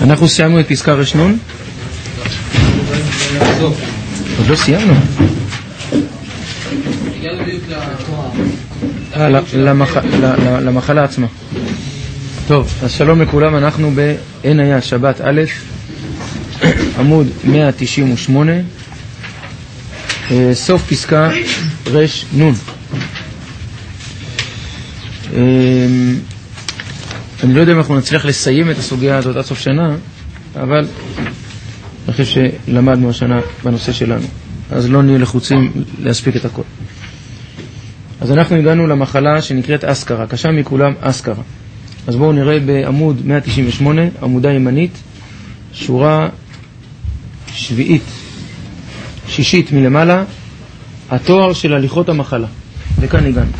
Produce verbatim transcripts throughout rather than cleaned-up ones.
אנחנו סיימנו את פסקה רשנון? עוד לא סיימנו. למחלה עצמה. טוב, אז שלום לכולם, אנחנו בעין היה שבת א', עמוד מאה תשעים ושמונה, סוף פסקה רש נון. אני לא יודע אם אנחנו נצליח לסיים את הסוגיה הזאת עד סוף שנה, אבל אני חושב שלמדנו השנה בנושא שלנו, אז לא נהיה לחוצים להספיק את הכל. אז אנחנו הגענו למחלה שנקראת אסקרה, קשה מכולם אסקרה. אז בואו נראה בעמוד מאה תשעים ושמונה, עמודה ימנית, שורה שביעית, שישית מלמעלה, התואר של הליכות המחלה. וכאן הגענו.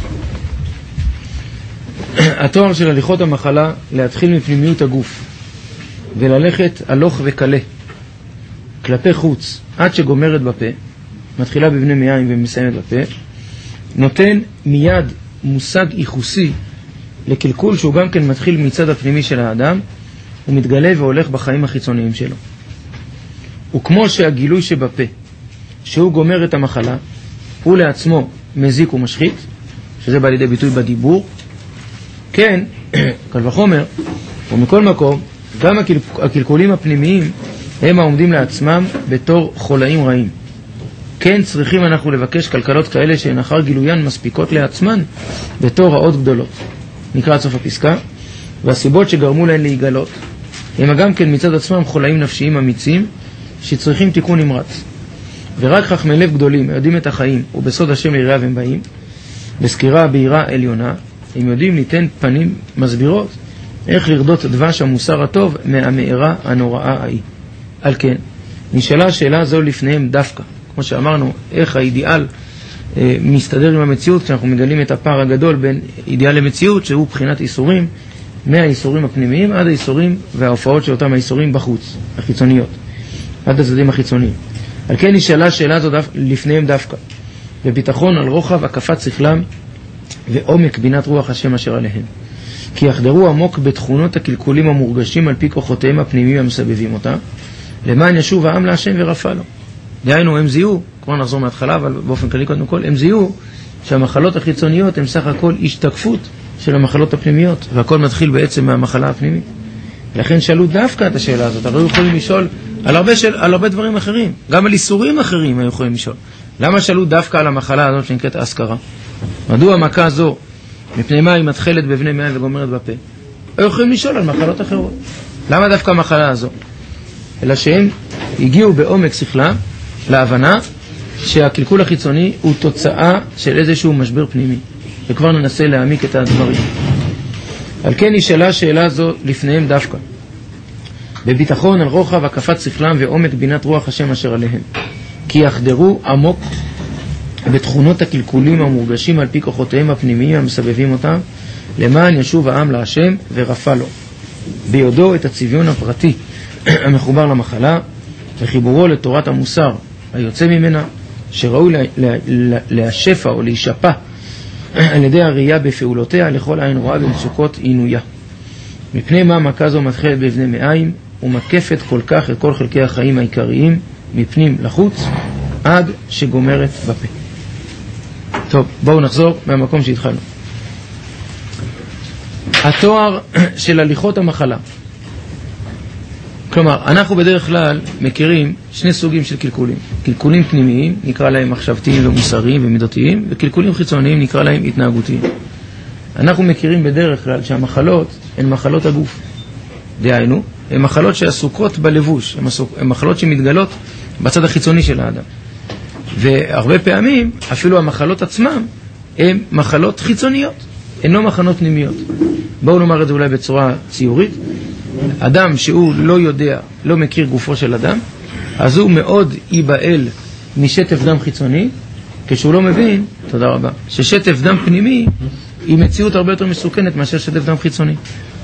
התואר של הליכות המחלה, להתחיל מפנימיות הגוף, וללכת הלוך וקלה, כלפי חוץ, עד שגומרת בפה, מתחילה בבני מעיים ומסיימת בפה, נותן מיד מושג ייחוסי לקלקול שהוא גם כן מתחיל מצד הפנימי של האדם, הוא מתגלה והולך בחיים החיצוניים שלו. וכמו שהגילוי שבפה, שהוא גומר את המחלה, הוא לעצמו מזיק ומשחית, שזה בא לידי ביטוי בדיבור, כן, קל וחומר, ומכל מקום, גם הקלקולים הפנימיים הם העומדים לעצמם בתור חולאים רעים. כן, צריכים אנחנו לבקש כלכלות כאלה שהן אחר גילוין מספיקות לעצמן בתור רעות גדולות. נקרא עד סוף הפסקה. והסיבות שגרמו להן להיגלות הם גם כן מצד עצמם חולאים נפשיים אמיצים שצריכים תיקון נמרץ. ורק חכמי לב גדולים יודעים את החיים ובסוד השם ליראיו הם באים. בסקירה בהירה עליונה הם יודעים ליתן פנים מסבירות איך לרדות דבש המוסר הטוב מהמארה הנוראה ההיא. על כן, נשאלה השאלה זו לפניהם דווקא. כמו שאמרנו, איך האידיאל אה, מסתדר עם המציאות, כשאנחנו מגלים את הפער הגדול בין אידיאל למציאות, שהוא בחינת איסורים, מהאיסורים הפנימיים עד האיסורים וההופעות של אותם האיסורים בחוץ, החיצוניות, עד הצדדים החיצוניים. על כן נשאלה השאלה זו דו, לפניהם דווקא, בביטחון על רוחב הקפת שכלם ועומק בינת רוח השם אשר עליהם. כי יחדרו עמוק בתכונות הקלקולים המורגשים על פי כוחותיהם הפנימיים המסבבים אותה, למען ישוב העם להשם ורפא לו. דהיינו, הם זיהו, כבר נחזור מההתחלה, אבל באופן כללי קודם כל, הם זיהו שהמחלות החיצוניות הם סך הכל השתקפות של המחלות הפנימיות, והכל מתחיל בעצם מהמחלה הפנימית. לכן שאלו דווקא את השאלה הזאת, הרי יכולים לשאול על הרבה, של, על הרבה דברים אחרים, גם על איסורים אחרים היו יכולים לשאול. למה שאלו דווקא על המחלה הזאת שנקראת אסקרה? מדוע המכה הזו, מפני מה היא מתחלת בבני מעיים וגומרת בפה? היו יכולים לשאול על מחלות אחרות. למה דווקא המחלה הזו? אלא שהם הגיעו בעומק שכלם להבנה שהקלקול החיצוני הוא תוצאה של איזשהו משבר פנימי, וכבר ננסה להעמיק את הדברים. על כן נשאלה שאלה זו לפניהם דווקא, בביטחון על רוחב הקפת שכלם ועומק בינת רוח השם אשר עליהם, כי יחדרו עמוק בתכונות הקלקולים המורגשים על פי כוחותיהם הפנימיים המסבבים אותם, למען ישוב העם להשם ורפא לו, ביודו את הצביון הפרטי המחובר למחלה וחיבורו לתורת המוסר היוצא ממנה, שראוי להשפע או להישפע על ידי הראייה בפעולותיה לכל עין רואה במצוקות עינויה. מפני מה מכה זו מתחילת בבני מעיים ומקפת כל כך את כל חלקי החיים העיקריים מפנים לחוץ עד שגומרת בפה. טוב, בואו נחזור מהמקום שהתחלנו. התואר של הליכות המחלה. כלומר, אנחנו בדרך כלל מכירים שני סוגים של קלקולים. קלקולים פנימיים, נקרא להם מחשבתיים ומוסריים ומידותיים, וקלקולים חיצוניים נקרא להם התנהגותיים. אנחנו מכירים בדרך כלל שהמחלות הן מחלות הגוף. דהיינו, הן מחלות שעסוקות בלבוש, הן מחלות שמתגלות בצד החיצוני של האדם. והרבה פעמים, אפילו המחלות עצמם, הן מחלות חיצוניות, הן לא מחלות פנימיות. בואו נאמר את זה אולי בצורה ציורית. אדם שהוא לא יודע, לא מכיר גופו של אדם, אז הוא מאוד ייבהל משטף דם חיצוני, כשהוא לא מבין, תודה רבה, ששטף דם פנימי היא מציאות הרבה יותר מסוכנת מאשר שטף דם חיצוני.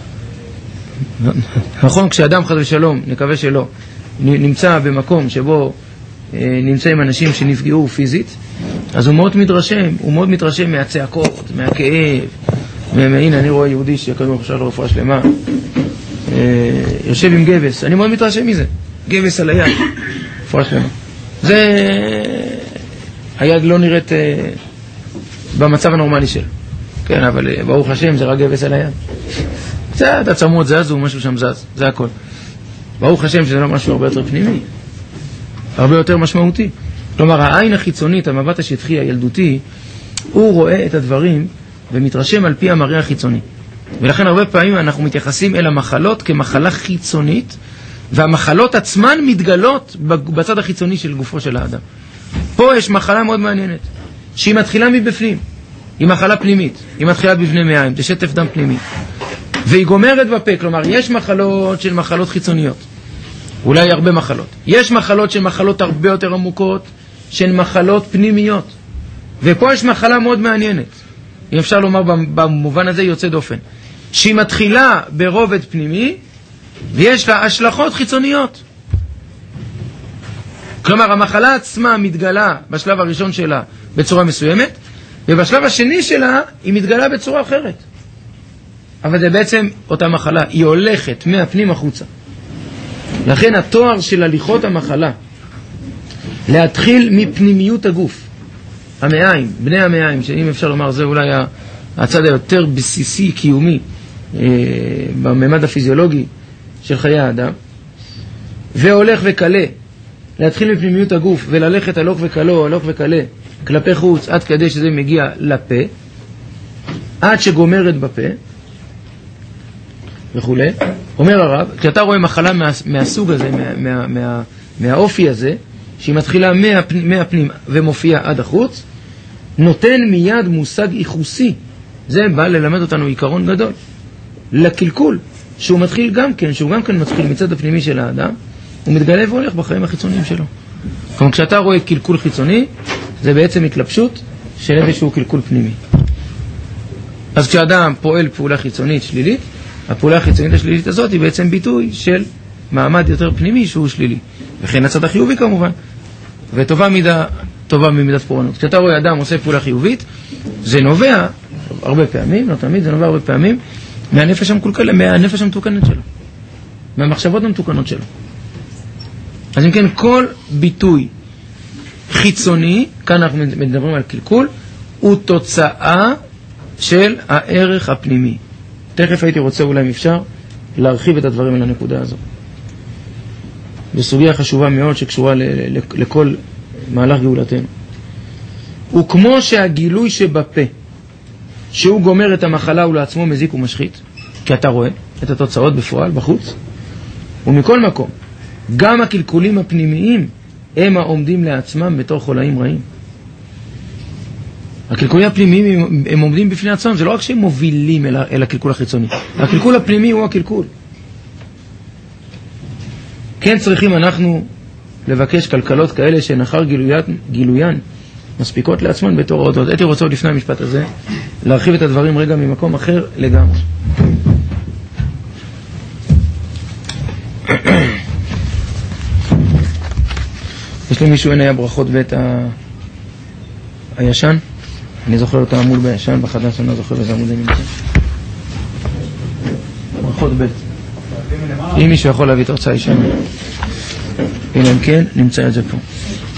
נכון, כשאדם חד ושלום, נקווה שלא, נמצא במקום שבו נמצאים אנשים שנפגעו פיזית, אז הוא מאוד מתרשם, הוא מאוד מתרשם מהצעקות, מהכאב, והנה אני רואה יהודי שיקדם עכשיו לרפואה שלמה, יושב עם גבס, אני מאוד מתרשם מזה, גבס על היד, פרש לנו. זה, היד לא נראית במצב הנורמלי שלו. כן, אבל ברוך השם זה רק גבס על היד. קצת עצמות זזו, משהו שם זז, זה הכל. ברוך השם שזה לא משהו הרבה יותר פנימי, הרבה יותר משמעותי. כלומר, העין החיצונית, המבט השטחי, הילדותי, הוא רואה את הדברים ומתרשם על פי המראה החיצוני. ולכן הרבה פעמים אנחנו מתייחסים אל המחלות כמחלה חיצונית, והמחלות עצמן מתגלות בצד החיצוני של גופו של האדם. פה יש מחלה מאוד מעניינת, שהיא מתחילה מבפנים, היא מחלה פנימית, היא מתחילה בבני מעיים, זה שטף דם פנימי. והיא גומרת בפה, כלומר, יש מחלות של מחלות חיצוניות, אולי הרבה מחלות. יש מחלות של מחלות הרבה יותר עמוקות, של מחלות פנימיות. ופה יש מחלה מאוד מעניינת, אם אפשר לומר במובן הזה יוצא דופן, שהיא מתחילה ברובד פנימי, ויש לה השלכות חיצוניות. כלומר, המחלה עצמה מתגלה בשלב הראשון שלה בצורה מסוימת, ובשלב השני שלה היא מתגלה בצורה אחרת. אבל זה בעצם אותה מחלה, היא הולכת מהפנים החוצה. לכן התואר של הליכות המחלה, להתחיל מפנימיות הגוף, המעיים, בני המעיים, שאם אפשר לומר זה אולי הצד היותר בסיסי, קיומי, אה, בממד הפיזיולוגי של חיי האדם, והולך וקלה, להתחיל מפנימיות הגוף וללכת הלוך וקלו, הלוך וקלה, כלפי חוץ, עד כדי שזה מגיע לפה, עד שגומרת בפה, וכו'. אומר הרב, כשאתה רואה מחלה מה, מהסוג הזה, מה, מה, מה, מהאופי הזה, שהיא מתחילה מהפנים, מהפנים ומופיעה עד החוץ, נותן מיד מושג ייחוסי. זה בא ללמד אותנו עיקרון גדול. לקלקול, שהוא מתחיל גם כן, שהוא גם כן מתחיל מצד הפנימי של האדם, הוא מתגלה והולך בחיים החיצוניים שלו. כלומר, כשאתה רואה קלקול חיצוני, זה בעצם התלבשות של איזשהו קלקול פנימי. אז כשאדם פועל פעולה חיצונית שלילית, הפעולה החיצונית השלילית הזאת היא בעצם ביטוי של מעמד יותר פנימי שהוא שלילי. וכן הצד החיובי כמובן. וטובה מידה, טובה ממידת פורענות. כשאתה רואה אדם עושה פעולה חיובית, זה נובע הרבה פעמים, לא תמיד, זה נובע הרבה פעמים, מהנפש המקולקל, מהנפש המתוקנת שלו. מהמחשבות המתוקנות שלו. אז אם כן, כל ביטוי חיצוני, כאן אנחנו מדברים על קלקול, הוא תוצאה של הערך הפנימי. תכף הייתי רוצה אולי אם אפשר להרחיב את הדברים על הנקודה הזו. בסוגיה חשובה מאוד שקשורה ל- ל- לכל מהלך גאולתנו. וכמו שהגילוי שבפה, שהוא גומר את המחלה הוא לעצמו מזיק ומשחית, כי אתה רואה את התוצאות בפועל, בחוץ, ומכל מקום, גם הקלקולים הפנימיים הם העומדים לעצמם בתור חולאים רעים. הקלקולים הפנימיים הם, הם עומדים בפני עצמם, זה לא רק שהם מובילים אל, אל הקלקול החיצוני, הקלקול הפנימי הוא הקלקול. כן צריכים אנחנו לבקש כלכלות כאלה שנחר גילויין, גילוין מספיקות לעצמן בתור הודות. הייתי רוצה עוד לפני המשפט הזה להרחיב את הדברים רגע ממקום אחר לגמרי. יש לי מישהו אין היה ברכות בית ה... הישן? אני זוכר אותו עמוד בישן, בחדש אני לא זוכר איזה עמוד אני נמצא. ברכות בית. אם מישהו יכול להביא את הרצאה ישן, אלא אם כן, נמצא את זה פה.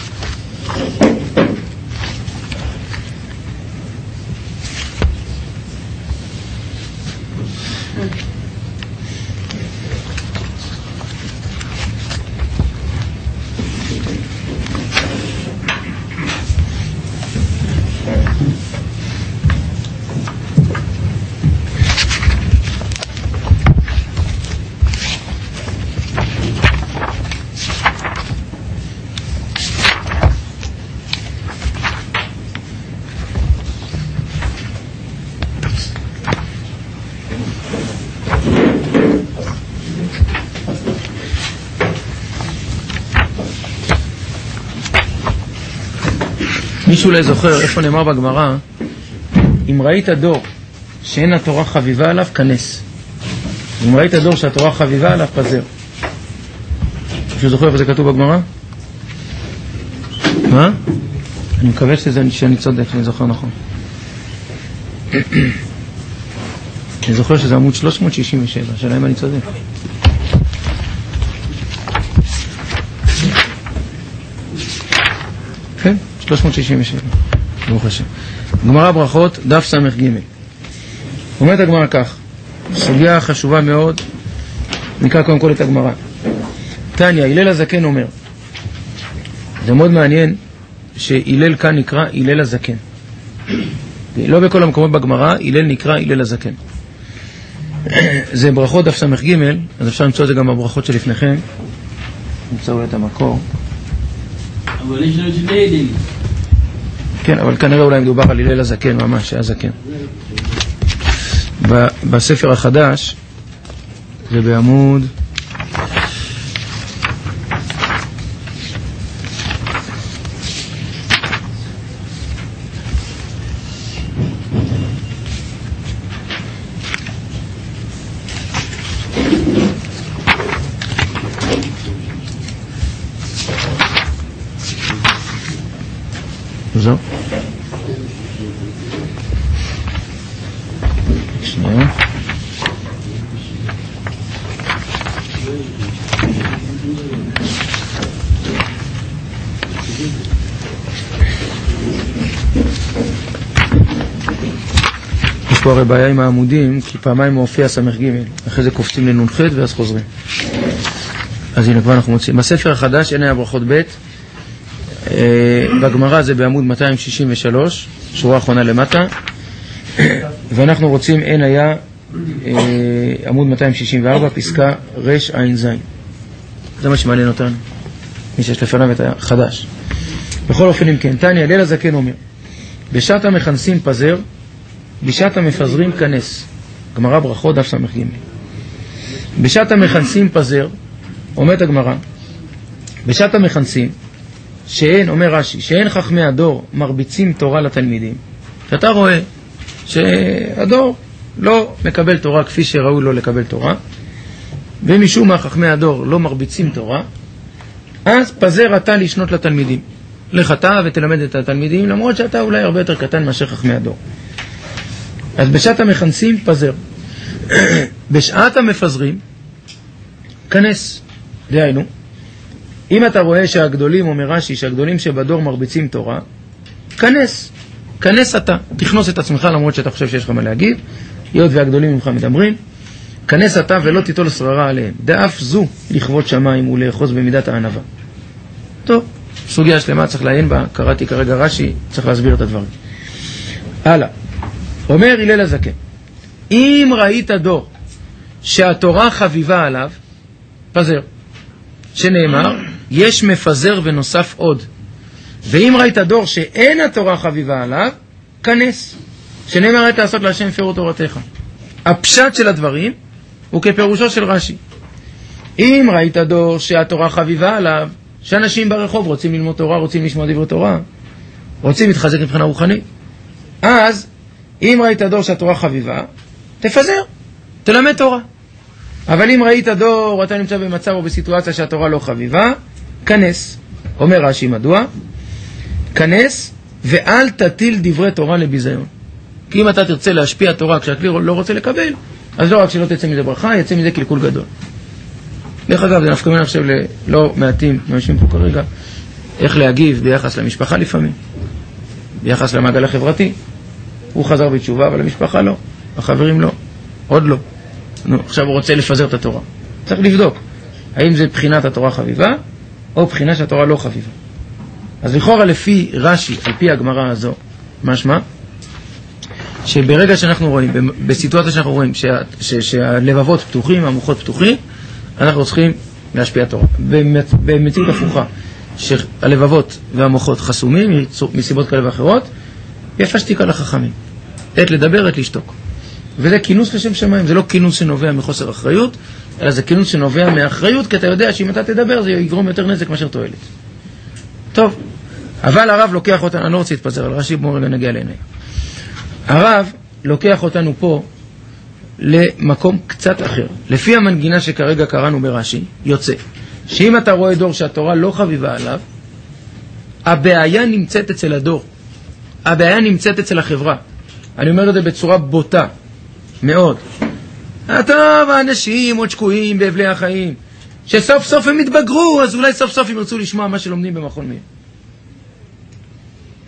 מישהו לא זוכר איפה נאמר בגמרא, אם ראית דור שאין התורה חביבה עליו, כנס. אם ראית דור שהתורה חביבה עליו, פזר. מישהו זוכר איפה זה כתוב בגמרא? מה? אני מקווה שזה, שאני צודק, שאני זוכר נכון. אני זוכר שזה עמוד שלוש מאות שישים ושבע, השאלה אם אני צודק. כן, שלוש מאות שישים ושבע. ברוך השם. גמרא ברכות, דף סמך ג'. אומרת הגמרא כך, סוגיה חשובה מאוד, נקרא קודם כל את הגמרא. תניא, הלל הזקן אומר, זה מאוד מעניין שהלל כאן נקרא הלל הזקן. לא בכל המקומות בגמרא, הלל נקרא הלל הזקן. זה ברכות דף סמך ג', אז אפשר למצוא את זה גם בברכות שלפניכם. נמצאו את המקור. אבל יש לנו שני הללים. כן, אבל כנראה אולי מדובר על הלל הזקן, ממש, היה זקן. בספר החדש, זה בעמוד זו שנייה יש פה הרי בעיה עם העמודים, כי פעמיים מופיע סמך ג', אחרי זה קופצים לנ"ח ואז חוזרים. אז הנה כבר אנחנו מוצאים בספר החדש, אין היה ברכות ב', בגמרא זה בעמוד מאתיים שישים ושלוש, שורה האחרונה למטה, ואנחנו רוצים אין היה עמוד מאתיים שישים וארבע, פסקה רש עין זין. זה מה שמעניין אותנו, מי שיש לפניו את החדש. בכל אופן, אם כן, תניא, הלל הזקן אומר, בשעת המכנסים פזר, בשעת המפזרים כנס. גמרא ברכות דף סמך ג'. בשעת המכנסים פזר, אומרת הגמרא, בשעת המכנסים, שאין, אומר רש"י, שאין חכמי הדור מרביצים תורה לתלמידים. שאתה רואה שהדור לא מקבל תורה כפי שראוי לו לקבל תורה, ומשום מה חכמי הדור לא מרביצים תורה, אז פזר אתה לשנות לתלמידים. לך אתה ותלמד את התלמידים, למרות שאתה אולי הרבה יותר קטן מאשר חכמי הדור. אז בשעת המכנסים פזר. בשעת המפזרים כנס. דהיינו, אם אתה רואה שהגדולים, אומר רש"י, שהגדולים שבדור מרביצים תורה, כנס, כנס אתה, תכנוס את עצמך למרות שאתה חושב שיש לך מה להגיד, היות והגדולים ממך מדברים, כנס אתה ולא תיטול שררה עליהם, דאף זו לכבוד שמיים ולאחוז במידת הענווה. טוב, סוגיה שלמה, צריך לעיין בה, קראתי כרגע רש"י, צריך להסביר את הדברים. הלאה, אומר הלל הזקן, אם ראית דור שהתורה חביבה עליו, פזר, שנאמר, יש מפזר ונוסף עוד. ואם ראית דור שאין התורה חביבה עליו, כנס. שנאמר, ראית לעשות להשם פירו תורתך. הפשט של הדברים הוא כפירושו של רש"י. אם ראית דור שהתורה חביבה עליו, שאנשים ברחוב רוצים ללמוד תורה, רוצים לשמוע דברי תורה, רוצים להתחזק מבחינה רוחנית, אז אם ראית דור שהתורה חביבה, תפזר, תלמד תורה. אבל אם ראית דור, אתה נמצא במצב או בסיטואציה שהתורה לא חביבה, כנס. אומר רש"י, מדוע? כנס ואל תטיל דברי תורה לביזיון. כי אם אתה תרצה להשפיע תורה כשהכלי לא רוצה לקבל, אז לא רק שלא תצא מזה ברכה, יצא מזה קלקול גדול. דרך אגב, זה נפקא מינה עכשיו ללא מעטים, מאנשים פה כרגע, איך להגיב ביחס למשפחה לפעמים, ביחס למעגל החברתי. הוא חזר בתשובה, אבל המשפחה לא, החברים לא, עוד לא. נו, עכשיו הוא רוצה לפזר את התורה. צריך לבדוק, האם זה בחינת התורה חביבה, או בחינה שהתורה לא חביבה. אז לכאורה לפי רש"י, על פי הגמרא הזו, משמע, שברגע שאנחנו רואים, בסיטואציה שאנחנו רואים, שה, ש, שהלבבות פתוחים, המוחות פתוחים, אנחנו צריכים להשפיע תורה. במציאות הפוכה, שהלבבות והמוחות חסומים, מסיבות כאלה ואחרות, יפה שתיקה לחכמים. עת לדבר, עת לשתוק. וזה כינוס לשם שמיים, זה לא כינוס שנובע מחוסר אחריות, אלא זה כינוס שנובע מאחריות, כי אתה יודע שאם אתה תדבר זה יגרום יותר נזק מאשר תועלת. טוב, אבל הרב לוקח אותנו, אני לא רוצה להתפזר על רש"י, בואו רגע נגיע לעיני. הרב לוקח אותנו פה למקום קצת אחר. לפי המנגינה שכרגע קראנו ברש"י, יוצא שאם אתה רואה דור שהתורה לא חביבה עליו, הבעיה נמצאת אצל הדור. הבעיה נמצאת אצל החברה. אני אומר את זה בצורה בוטה מאוד. טוב, האנשים עוד שקועים באבלי החיים, שסוף סוף הם יתבגרו, אז אולי סוף סוף הם ירצו לשמוע מה שלומדים במכון מאיר.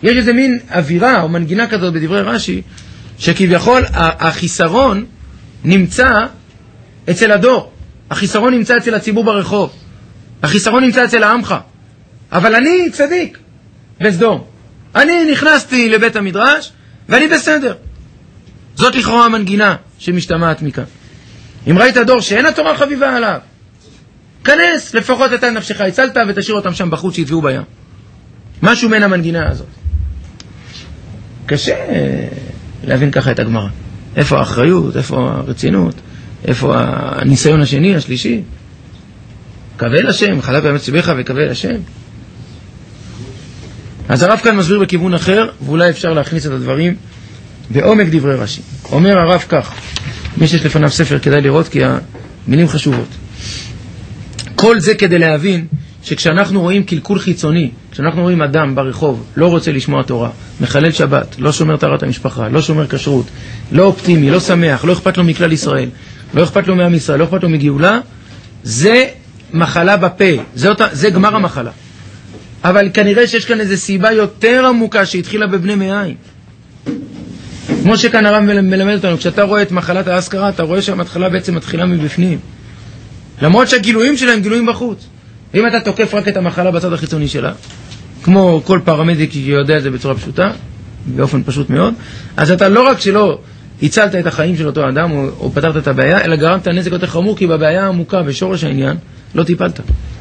יש איזה מין אווירה או מנגינה כזאת בדברי רש"י, שכביכול החיסרון נמצא אצל הדור, החיסרון נמצא אצל הציבור ברחוב, החיסרון נמצא אצל העמך, אבל אני צדיק בסדום, אני נכנסתי לבית המדרש ואני בסדר. זאת לכאורה המנגינה שמשתמעת מכאן. אם ראית דור שאין התורה חביבה עליו, כנס, לפחות אתה נפשך הצלת ותשאיר אותם שם בחוץ שיטבעו בים. משהו מן המנגינה הזאת. קשה להבין ככה את הגמרא. איפה האחריות, איפה הרצינות, איפה הניסיון השני, השלישי. קבל השם, חלב באמת סיבך וקבל השם. אז הרב כאן מסביר בכיוון אחר, ואולי אפשר להכניס את הדברים בעומק דברי רש"י. אומר הרב כך, מי שיש לפניו ספר כדאי לראות, כי המילים חשובות. כל זה כדי להבין שכשאנחנו רואים קלקול חיצוני, כשאנחנו רואים אדם ברחוב, לא רוצה לשמוע תורה, מחלל שבת, לא שומר טהרת המשפחה, לא שומר כשרות, לא אופטימי, לא שמח, לא אכפת לו מכלל ישראל, לא אכפת לו מעם ישראל, לא אכפת לו מגאולה, זה מחלה בפה, זה, אותה, זה גמר המחלה. אבל כנראה שיש כאן איזו סיבה יותר עמוקה שהתחילה בבני מאין. כמו שכאן הרב מלמד אותנו, כשאתה רואה את מחלת האסכרה, אתה רואה שהמתחלה בעצם מתחילה מבפנים. למרות שהגילויים שלה הם גילויים בחוץ. ואם אתה תוקף רק את המחלה בצד החיצוני שלה, כמו כל פרמדיק שיודע את זה בצורה פשוטה, באופן פשוט מאוד, אז אתה לא רק שלא הצלת את החיים של אותו אדם, או, או פתרת את הבעיה, אלא גרמת נזק יותר חמור, כי בבעיה העמוקה בשורש העניין לא טיפלת.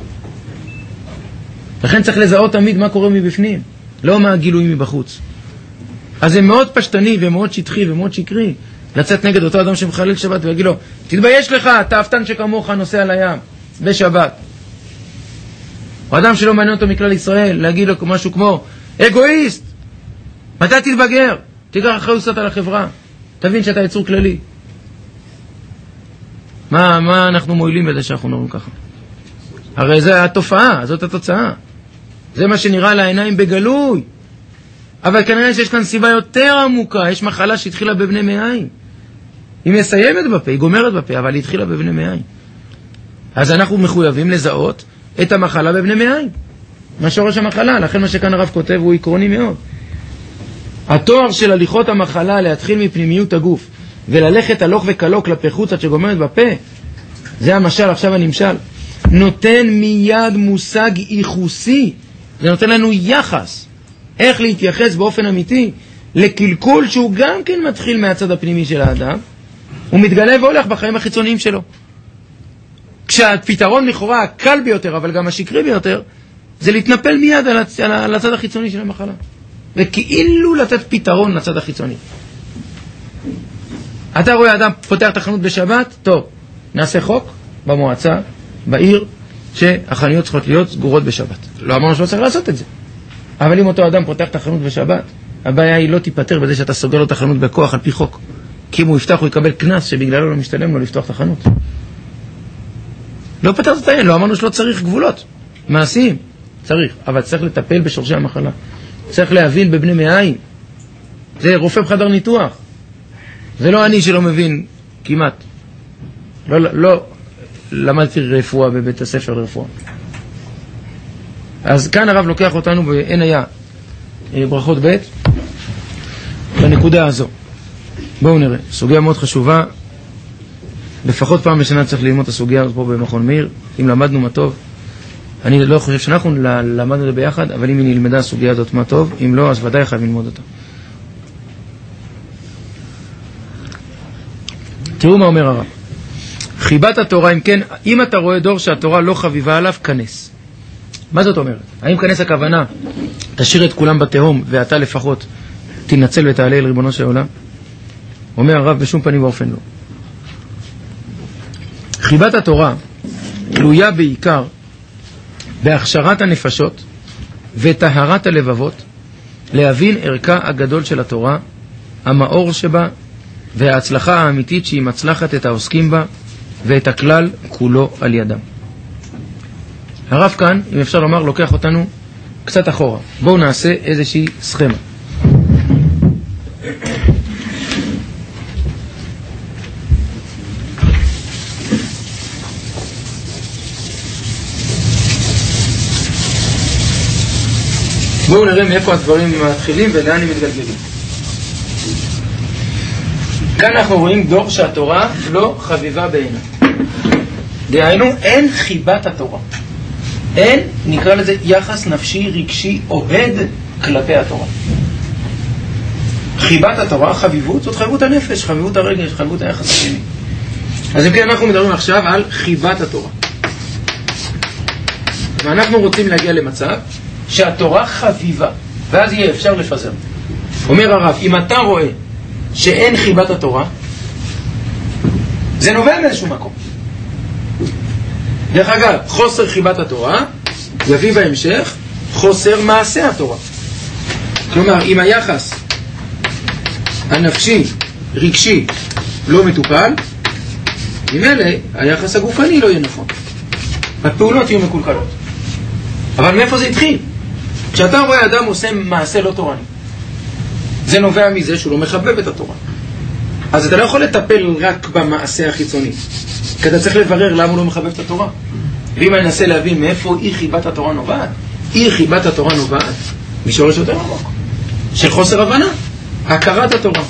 לכן צריך לזהות תמיד מה קורה מבפנים, לא מה הגילויים מבחוץ. אז זה מאוד פשטני ומאוד שטחי ומאוד שקרי לצאת נגד אותו אדם שמחלל שבת ויגיד לו, תתבייש לך, אתה אבטן שכמוך נוסע לים בשבת. או אדם שלא מעניין אותו מכלל ישראל, להגיד לו משהו כמו, אגואיסט, מתי תתבגר? תיקח אחריות קצת על החברה, תבין שאתה יצור כללי. מה, מה אנחנו מועילים בזה שאנחנו נוראים ככה? הרי זה התופעה, זאת התוצאה. זה מה שנראה לעיניים בגלוי. אבל כנראה שיש כאן סיבה יותר עמוקה, יש מחלה שהתחילה בבני מאין. היא מסיימת בפה, היא גומרת בפה, אבל היא התחילה בבני מאין. אז אנחנו מחויבים לזהות את המחלה בבני מאין. מה שורש המחלה, לכן מה שכאן הרב כותב הוא עקרוני מאוד. התואר של הליכות המחלה להתחיל מפנימיות הגוף, וללכת הלוך וקלוק כלפי חוץ עד שגומרת בפה, זה המשל, עכשיו הנמשל. נותן מיד מושג ייחוסי, זה נותן לנו יחס. איך להתייחס באופן אמיתי לקלקול שהוא גם כן מתחיל מהצד הפנימי של האדם, הוא מתגלה והולך בחיים החיצוניים שלו. כשהפתרון לכאורה הקל ביותר, אבל גם השקרי ביותר, זה להתנפל מיד על, הצ... על הצד החיצוני של המחלה. וכאילו לתת פתרון לצד החיצוני. אתה רואה אדם פותח את החנות בשבת, טוב, נעשה חוק במועצה, בעיר, שהחנויות צריכות להיות סגורות בשבת. לא אמרנו שלא צריך לעשות את זה. אבל אם אותו אדם פותח את החנות בשבת, הבעיה היא לא תיפטר בזה שאתה סוגר לו את החנות בכוח על פי חוק. כי אם הוא יפתח הוא יקבל כנס שבגללו לא משתלם לו לפתוח את החנות. לא פתרת את העניין, לא אמרנו שלא צריך גבולות. מעשיים, צריך, אבל צריך לטפל בשורשי המחלה. צריך להבין בבני מאין. זה רופא בחדר ניתוח. זה לא אני שלא מבין כמעט. לא, לא למדתי רפואה בבית הספר לרפואה. אז כאן הרב לוקח אותנו בעין היה ברכות ב' בנקודה הזו. בואו נראה, סוגיה מאוד חשובה, לפחות פעם בשנה צריך ללמוד את הסוגיה הזאת פה במכון מאיר. אם למדנו מה טוב, אני לא חושב שאנחנו למדנו את זה ביחד, אבל אם היא נלמדה הסוגיה הזאת מה טוב, אם לא, אז ודאי חייב ללמוד אותה. תראו מה אומר הרב. חיבת התורה, אם כן, אם אתה רואה דור שהתורה לא חביבה עליו, כנס. מה זאת אומרת? האם כנס הכוונה תשאיר את כולם בתהום ואתה לפחות תנצל ותעלה אל ריבונו של עולם? אומר הרב, בשום פנים ואופן לא. חיבת התורה תלויה בעיקר בהכשרת הנפשות וטהרת הלבבות, להבין ערכה הגדול של התורה, המאור שבה וההצלחה האמיתית שהיא מצלחת את העוסקים בה ואת הכלל כולו על ידם. הרב כאן, אם אפשר לומר, לוקח אותנו קצת אחורה. בואו נעשה איזושהי סכמה. בואו נראה מאיפה הדברים מתחילים ולאן הם מתגלגלים. כאן אנחנו רואים דור שהתורה לא חביבה בעיניו. דהיינו, אין חיבת התורה. אין, נקרא לזה, יחס נפשי, רגשי, אוהד כלפי התורה. חיבת התורה, חביבות, זאת חביבות הנפש, חביבות הרגש, חביבות היחס השני. אז אם כן, אנחנו מדברים עכשיו על חיבת התורה. ואנחנו רוצים להגיע למצב שהתורה חביבה, ואז יהיה אפשר לפזר. אומר הרב, אם אתה רואה שאין חיבת התורה, זה נובע מאיזשהו מקום. דרך אגב, חוסר חיבת התורה יביא בהמשך חוסר מעשה התורה. כלומר, אם היחס הנפשי, רגשי, לא מטופל, ממילא היחס הגופני לא יהיה נכון. הפעולות יהיו מקולקלות. אבל מאיפה זה התחיל? כשאתה רואה אדם עושה מעשה לא תורני, זה נובע מזה שהוא לא מחבב את התורה. אז אתה לא יכול לטפל רק במעשה החיצוני, כי אתה צריך לברר למה הוא לא מחבב את התורה. ואם אני אנסה להבין מאיפה אי חיבת התורה נובעת, אי חיבת התורה נובעת משורש יותר עמוק, של חוסר הבנה, הכרת התורה.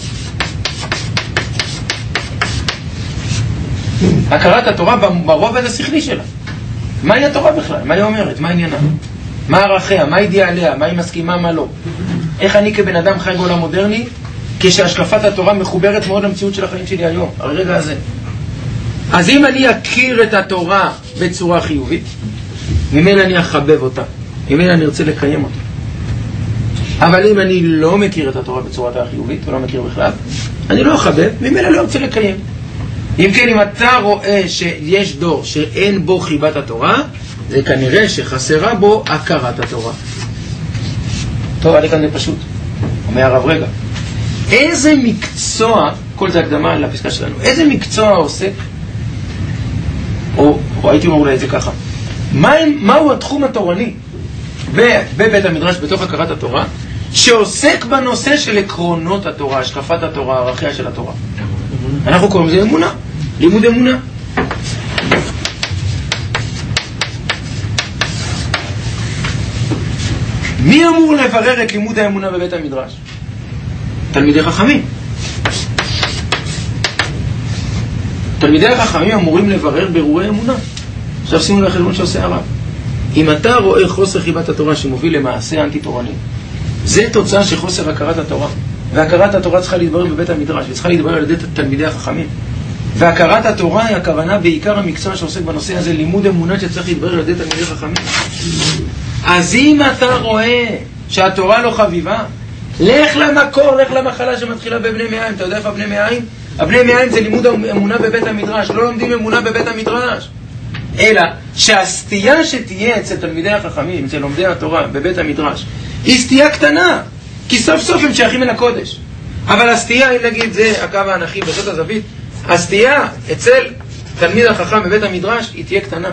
הכרת התורה ברובד השכלי שלה. מהי התורה בכלל? מה היא אומרת? מה עניינה? מה ערכיה? מה אידיאליה? מה היא מסכימה? מה לא? איך אני כבן אדם חי בעולם מודרני כשהשקפת התורה מחוברת מאוד למציאות של החיים שלי היום, הרגע הזה? אז אם אני אכיר את התורה בצורה חיובית, ממילא אני אחבב אותה, ממילא אני ארצה לקיים אותה. אבל אם אני לא מכיר את התורה בצורתה החיובית, או לא מכיר בכלל, אני לא אחבב, ממילא לא ארצה לקיים. אם כן, אם אתה רואה שיש דור שאין בו חיבת התורה, זה כנראה שחסרה בו הכרת התורה. טוב, עלי כאן זה פשוט. אומר הרב, רגע, איזה מקצוע, כל זה הקדמה לפסקה שלנו, איזה מקצוע עוסק, או, או הייתי אומר אולי את זה ככה, מה, מהו התחום התורני בבית המדרש, בתוך הכרת התורה, שעוסק בנושא של עקרונות התורה, השקפת התורה, ערכיה של התורה? אנחנו קוראים לזה אמונה, לימוד אמונה. מי אמור לברר את לימוד האמונה בבית המדרש? תלמידי חכמים. תלמידי החכמים אמורים לברר ברורי אמונה. עכשיו שימו לחשבון שעושה הרב. אם אתה רואה חוסר חיבת התורה שמוביל למעשה אנטי-תורני, זה תוצאה של חוסר הכרת התורה. והכרת התורה צריכה להתברר בבית המדרש, היא צריכה להתברר על ידי תלמידי החכמים. והכרת התורה היא הכוונה בעיקר המקצוע שעוסק בנושא הזה, לימוד אמונה שצריך להתברר על ידי תלמידי חכמים. אז אם אתה רואה שהתורה לא חביבה, לך למקור, לך למחלה שמתחילה בבני מעיים. אתה יודע איפה בני מעיים? הבני מעיים זה לימוד אמונה בבית המדרש. לא לומדים אמונה בבית המדרש, אלא שהסתייה שתהיה אצל תלמידי החכמים, אצל לומדי התורה בבית המדרש, היא סתייה קטנה, כי סוף סוף הם שייכים אל הקודש. אבל הסתייה, אם נגיד זה הקו האנכי בזאת הזווית, הסתייה אצל תלמיד החכם בבית המדרש היא תהיה קטנה.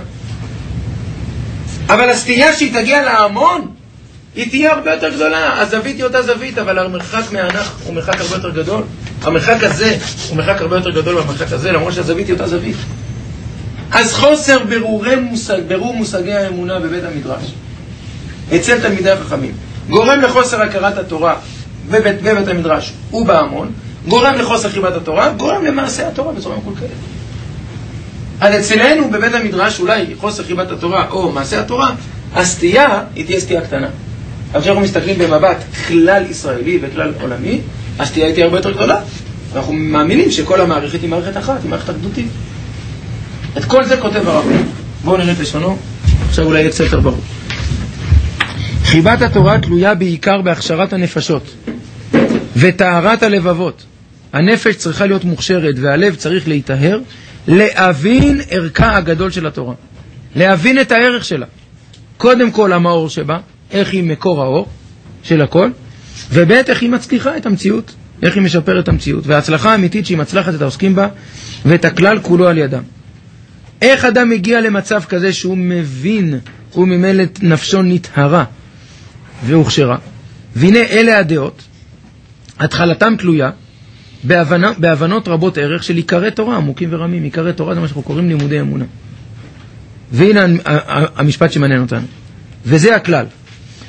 אבל הסתייה שהיא תגיע להמון, היא תהיה הרבה יותר גדולה. הזווית היא אותה זווית, אבל המרחק מהאנך הוא מרחק הרבה יותר גדול. המרחק הזה הוא מרחק הרבה יותר גדול במרחק הזה, למרות שהזווית היא אותה זווית. אז חוסר ברורי מושג, ברור מושגי האמונה בבית המדרש אצל תלמידי החכמים גורם לחוסר הכרת התורה בבית, בבית המדרש ובהמון, גורם לחוסר חיבת התורה, גורם למעשה התורה בצורה מקולקלת. אז אצלנו בבית המדרש אולי חוסר חיבת התורה או מעשה התורה, הסתייה היא תהיה סתייה קטנה. אבל כשאנחנו מסתכלים במבט כלל ישראלי וכלל עולמי, הסתייה היא תהיה הרבה יותר גדולה. ואנחנו מאמינים שכל המערכת היא מערכת אחת, היא מערכת אחדותית. את כל זה כותב הרב. בואו נראה את לשונו, עכשיו אולי יצא יותר ברור. חיבת התורה תלויה בעיקר בהכשרת הנפשות וטהרת הלבבות. הנפש צריכה להיות מוכשרת והלב צריך להיטהר, להבין ערכה הגדול של התורה, להבין את הערך שלה. קודם כל המאור שבה, איך היא מקור האור של הכל, ובית איך היא מצליחה את המציאות, איך היא משפרת את המציאות, וההצלחה האמיתית שהיא מצלחת את העוסקים בה ואת הכלל כולו על ידם. איך אדם מגיע למצב כזה שהוא מבין וממילא נפשו נטהרה והוכשרה? והנה אלה הדעות, התחלתם תלויה בהבנה, בהבנות רבות ערך של עיקרי תורה, עמוקים ורמים. עיקרי תורה זה מה שאנחנו קוראים לימודי אמונה. והנה המשפט שמעניין אותנו, וזה הכלל,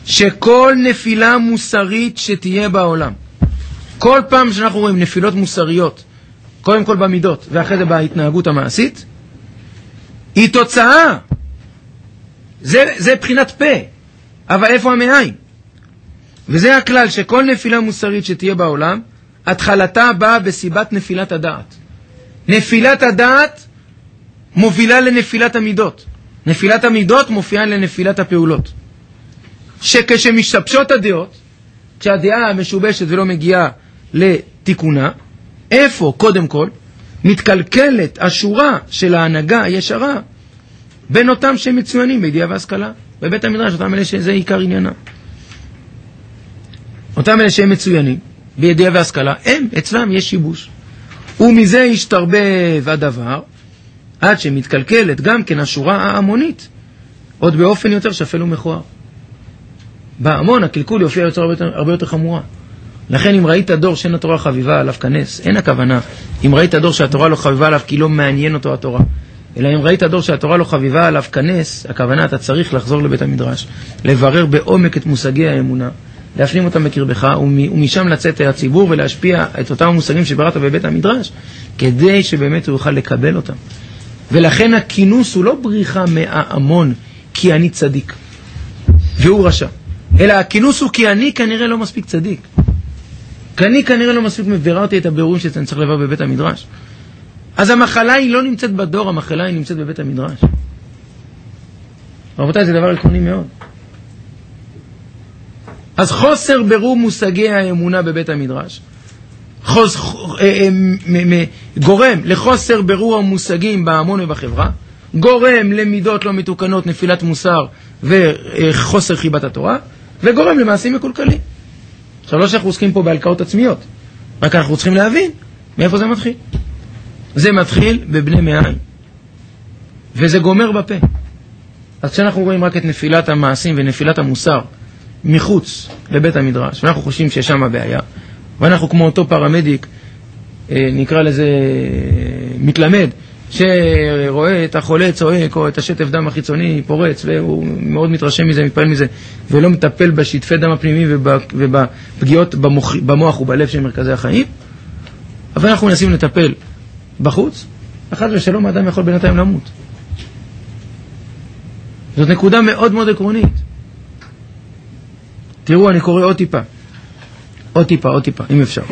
שכל נפילה מוסרית שתהיה בעולם, כל פעם שאנחנו רואים נפילות מוסריות, קודם כל במידות ואחרי זה בהתנהגות המעשית, היא תוצאה. זה, זה בחינת פה, אבל איפה המעיים? וזה הכלל שכל נפילה מוסרית שתהיה בעולם, התחלתה באה בסיבת נפילת הדעת. נפילת הדעת מובילה לנפילת המידות. נפילת המידות מופיעה לנפילת הפעולות. שכשמשתבשות הדעות, כשהדעה משובשת ולא מגיעה לתיקונה, איפה קודם כל מתקלקלת השורה של ההנהגה הישרה בין אותם שמצוינים בידיעה והשכלה. בבית המדרש, אותם אלה שזה עיקר עניינה. אותם אלה שהם מצוינים בידיעה והשכלה, הם, אצלם יש שיבוש. ומזה ישתרבב הדבר, עד שמתקלקלת גם כן השורה ההמונית, עוד באופן יותר שפל ומכוער. בהמון הקלקול יופיע יותר הרבה, הרבה יותר חמורה. לכן אם ראית דור שאין התורה חביבה עליו כנס, אין הכוונה. אם ראית דור שהתורה לא חביבה עליו כי לא מעניין אותו התורה, אלא אם ראית דור שהתורה לא חביבה עליו כנס, הכוונה אתה צריך לחזור לבית המדרש, לברר בעומק את מושגי האמונה, להפנים אותם בקרבך, ומשם לצאת אל הציבור ולהשפיע את אותם המושגים שבראת בבית המדרש, כדי שבאמת הוא יוכל לקבל אותם. ולכן הכינוס הוא לא בריחה מההמון כי אני צדיק והוא רשע, אלא הכינוס הוא כי אני כנראה לא מספיק צדיק, כי אני כנראה לא מספיק מבררתי את הבירורים שאני צריך לברר בבית המדרש. אז המחלה היא לא נמצאת בדור, המחלה היא נמצאת בבית המדרש. רבותיי, זה דבר עקרוני מאוד. אז חוסר ברור מושגי האמונה בבית המדרש חוס, אה, מ, מ, גורם לחוסר ברור המושגים בהמון ובחברה, גורם למידות לא מתוקנות, נפילת מוסר וחוסר חיבת התורה, וגורם למעשים מקולקלים. עכשיו לא שאנחנו עוסקים פה בהלקאות עצמיות, רק אנחנו צריכים להבין מאיפה זה מתחיל. זה מתחיל בבני מעיים, וזה גומר בפה. אז כשאנחנו רואים רק את נפילת המעשים ונפילת המוסר מחוץ לבית המדרש, ואנחנו חושבים שיש שם הבעיה, ואנחנו כמו אותו פרמדיק, נקרא לזה מתלמד, שרואה את החולה צועק או את השטף דם החיצוני פורץ, והוא מאוד מתרשם מזה, מתפעל מזה, ולא מטפל בשטפי דם הפנימי ובפגיעות במוח, במוח ובלב של מרכזי החיים, אבל אנחנו מנסים לטפל בחוץ, אחת ושלום האדם יכול בינתיים למות. זאת נקודה מאוד מאוד עקרונית. תראו, אני קורא עוד טיפה. עוד טיפה, עוד טיפה, אם אפשר.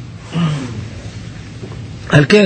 על כן,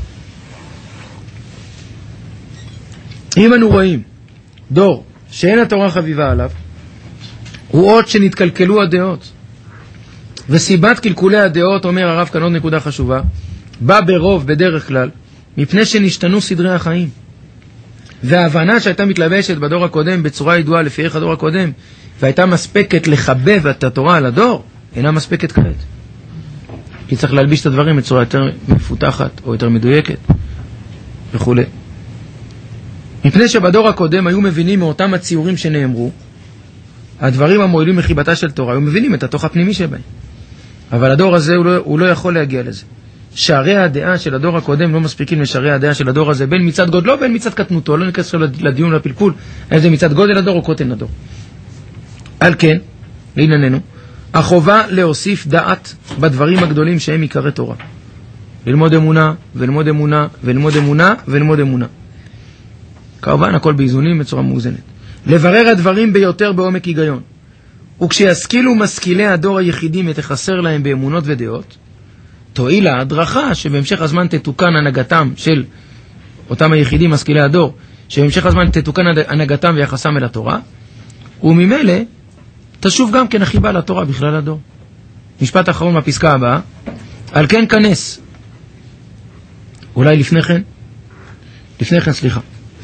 אם אנו רואים דור שאין התורה חביבה עליו, הוא עוד שנתקלקלו הדעות. וסיבת קלקולי הדעות, אומר הרב כאן עוד נקודה חשובה, בא ברוב בדרך כלל, מפני שנשתנו סדרי החיים. וההבנה שהייתה מתלבשת בדור הקודם בצורה ידועה לפי איך הדור הקודם, והייתה מספקת לחבב את התורה על הדור, אינה מספקת כעת. כי צריך להלביש את הדברים בצורה יותר מפותחת או יותר מדויקת וכו'. מפני שבדור הקודם היו מבינים מאותם הציורים שנאמרו, הדברים המועילים מחיבתה של תורה, היו מבינים את התוך הפנימי שבהם. אבל הדור הזה הוא לא, הוא לא יכול להגיע לזה. שערי הדעה של הדור הקודם לא מספיקים לשערי הדעה של הדור הזה, בין מצד גודלו, בין מצד קטנותו. לא ניכנס לדיון לפלפול, איזה מצד גודל הדור או קוטן הדור. על כן, לענייננו, החובה להוסיף דעת בדברים הגדולים שהם עיקרי תורה. ללמוד אמונה, וללמוד אמונה, וללמוד אמונה, וללמוד אמונה. כמובן, הכל באיזונים בצורה מאוזנת. לברר הדברים ביותר בעומק היגיון. וכשישכילו משכילי הדור היחידים ותחסר להם באמונות ודעות, תועיל ההדרכה שבהמשך הזמן תתוקן הנהגתם של אותם היחידים משכילי הדור, שבהמשך הזמן תתוקן הנהגתם ויחסם אל התורה, וממילא תשוב גם כן החיבה לתורה בכלל הדור. משפט אחרון מהפסקה הבאה, על כן כנס. אולי לפני כן, לפני כן סליחה.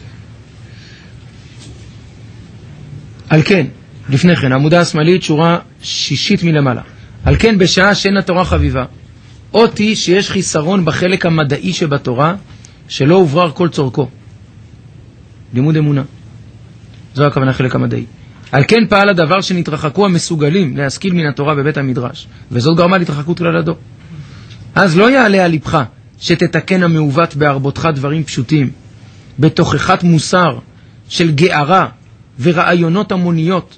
על כן, לפני כן, העמודה השמאלית שורה שישית מלמעלה. על כן בשעה שאין התורה חביבה, אותי שיש חיסרון בחלק המדעי שבתורה, שלא הוברר כל צורכו. לימוד אמונה. זו הכוונה חלק המדעי. על כן פעל הדבר שנתרחקו המסוגלים להשכיל מן התורה בבית המדרש, וזאת גרמה להתרחקות כלל הדור. אז לא יעלה על ליבך שתתקן המעוות בהרבותך דברים פשוטים, בתוכחת מוסר של גארה ורעיונות המוניות,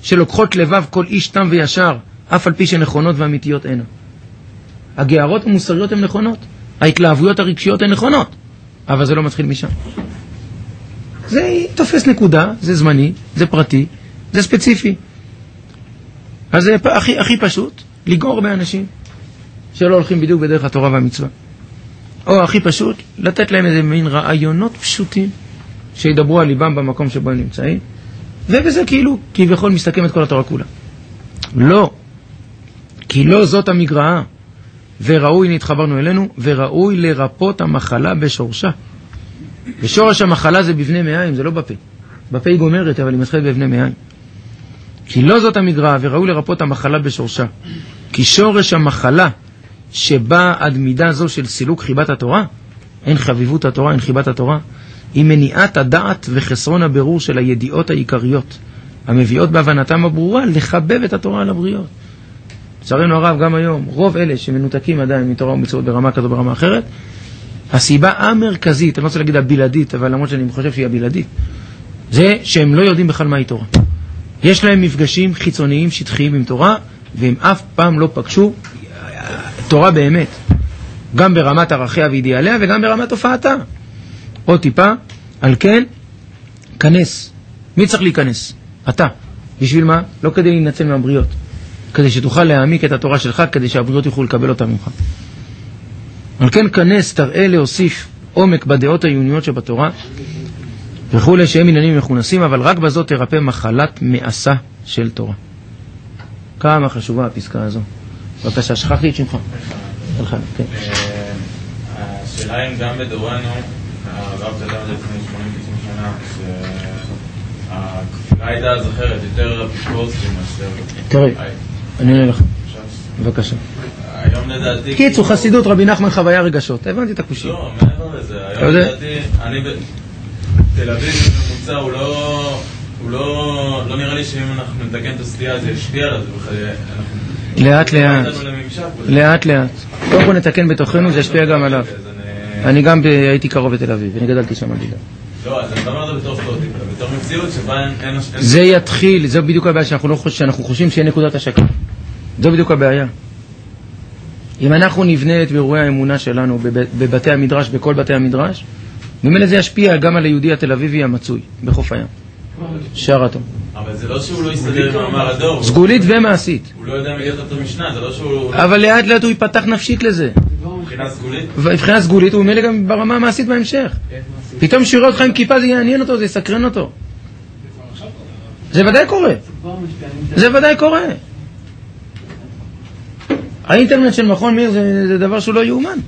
שלוקחות לבב כל איש תם וישר, אף על פי שנכונות ואמיתיות אינה. הגערות המוסריות הן נכונות, ההתלהבויות הרגשיות הן נכונות, אבל זה לא מתחיל משם. זה תופס נקודה, זה זמני, זה פרטי, זה ספציפי. אז זה הכי, הכי פשוט, לגעור באנשים שלא הולכים בדיוק בדרך התורה והמצווה. או הכי פשוט, לתת להם איזה מין רעיונות פשוטים, שידברו על ליבם במקום שבו הם נמצאים, ובזה כאילו, כביכול מסתכם את כל התורה כולה. לא, כי לא זאת המגרעה, וראוי, נתחברנו אלינו, וראוי לרפות המחלה בשורשה. ושורש המחלה זה בבני מעיים, זה לא בפה. בפה היא גומרת, אבל היא מתחילת בבני מעיים. כי לא זאת המגרעה, וראוי לרפות המחלה בשורשה. כי שורש המחלה, שבא עד מידה זו של סילוק חיבת התורה, אין חביבות התורה, אין חיבת התורה, היא מניעת הדעת וחסרון הבירור של הידיעות העיקריות, המביאות בהבנתם הברורה לחבב את התורה על הבריות. לצערנו הרב, גם היום, רוב אלה שמנותקים עדיין מתורה ומצוות ברמה כזו ברמה אחרת, הסיבה המרכזית, אני לא רוצה להגיד הבלעדית, אבל למרות שאני חושב שהיא הבלעדית, זה שהם לא יודעים בכלל מהי תורה. יש להם מפגשים חיצוניים שטחיים עם תורה, והם אף פעם לא פגשו תורה באמת, גם ברמת ערכיה ואידיאליה וגם ברמת הופעתה. עוד טיפה, על כן, כנס. מי צריך להיכנס? אתה. בשביל מה? לא כדי להינצל מהבריות, כדי שתוכל להעמיק את התורה שלך, כדי שהבריות יוכלו לקבל אותה ממך. על כן כנס, תראה להוסיף עומק בדעות העיוניות שבתורה, וכו' שהם עניינים מכונסים, אבל רק בזאת תרפא מחלת מעשה של תורה. כמה חשובה הפסקה הזו. בבקשה, שכחתי את שמך. אלחן, כן. השאלה אם גם בדורנו, הרב כתב את זה לפני שמונים תשעים שנה, שהכפירה הייתה אז אחרת, יותר אפיקורסים מאשר... תראי, אני עונה לך. בבקשה. היום לדעתי... קיצו, חסידות רבי נחמן חוויה רגשות. הבנתי את הקושי. לא, מעבר לזה. היום לדעתי, אני בתל אביב בממוצע, הוא לא... הוא לא... לא נראה לי שאם אנחנו נתקן את הסטייה, זה ישפיע על זה. לאט לאט. לאט לאט. קודם כל נתקן בתוכנו, זה ישפיע גם עליו. אני גם הייתי קרוב בתל אביב, ואני גדלתי שם על גילה. לא, אז אני לא אומר את זה בתור סטוטים, אלא בתור מציאות שבה אין... זה יתחיל, זו בדיוק הבעיה שאנחנו חושבים שיהיה נקודת השקה. זו בדיוק הבעיה. אם אנחנו נבנה את בירורי האמונה שלנו בבתי המדרש, בכל בתי המדרש, ממילא זה ישפיע גם על היהודי התל אביבי המצוי, בחוף הים. שערתו. אבל זה לא שהוא לא יסתדר עם המאמר הדור. סגולית ומעשית. הוא לא יודע מגיעת אותו משנה, זה לא שהוא... אבל לאט לאט הוא ייפתח נפשית לזה. מבחינה סגולית? מבחינה סגולית הוא ממילא גם ברמה המעשית בהמשך. פתאום שיראה אותך עם כיפה, זה יעניין אותו, זה יסקרן אותו. זה ודאי קורה. זה ודאי קורה. האינטרנט של מכון מיר זה, זה דבר שהוא לא יאומן.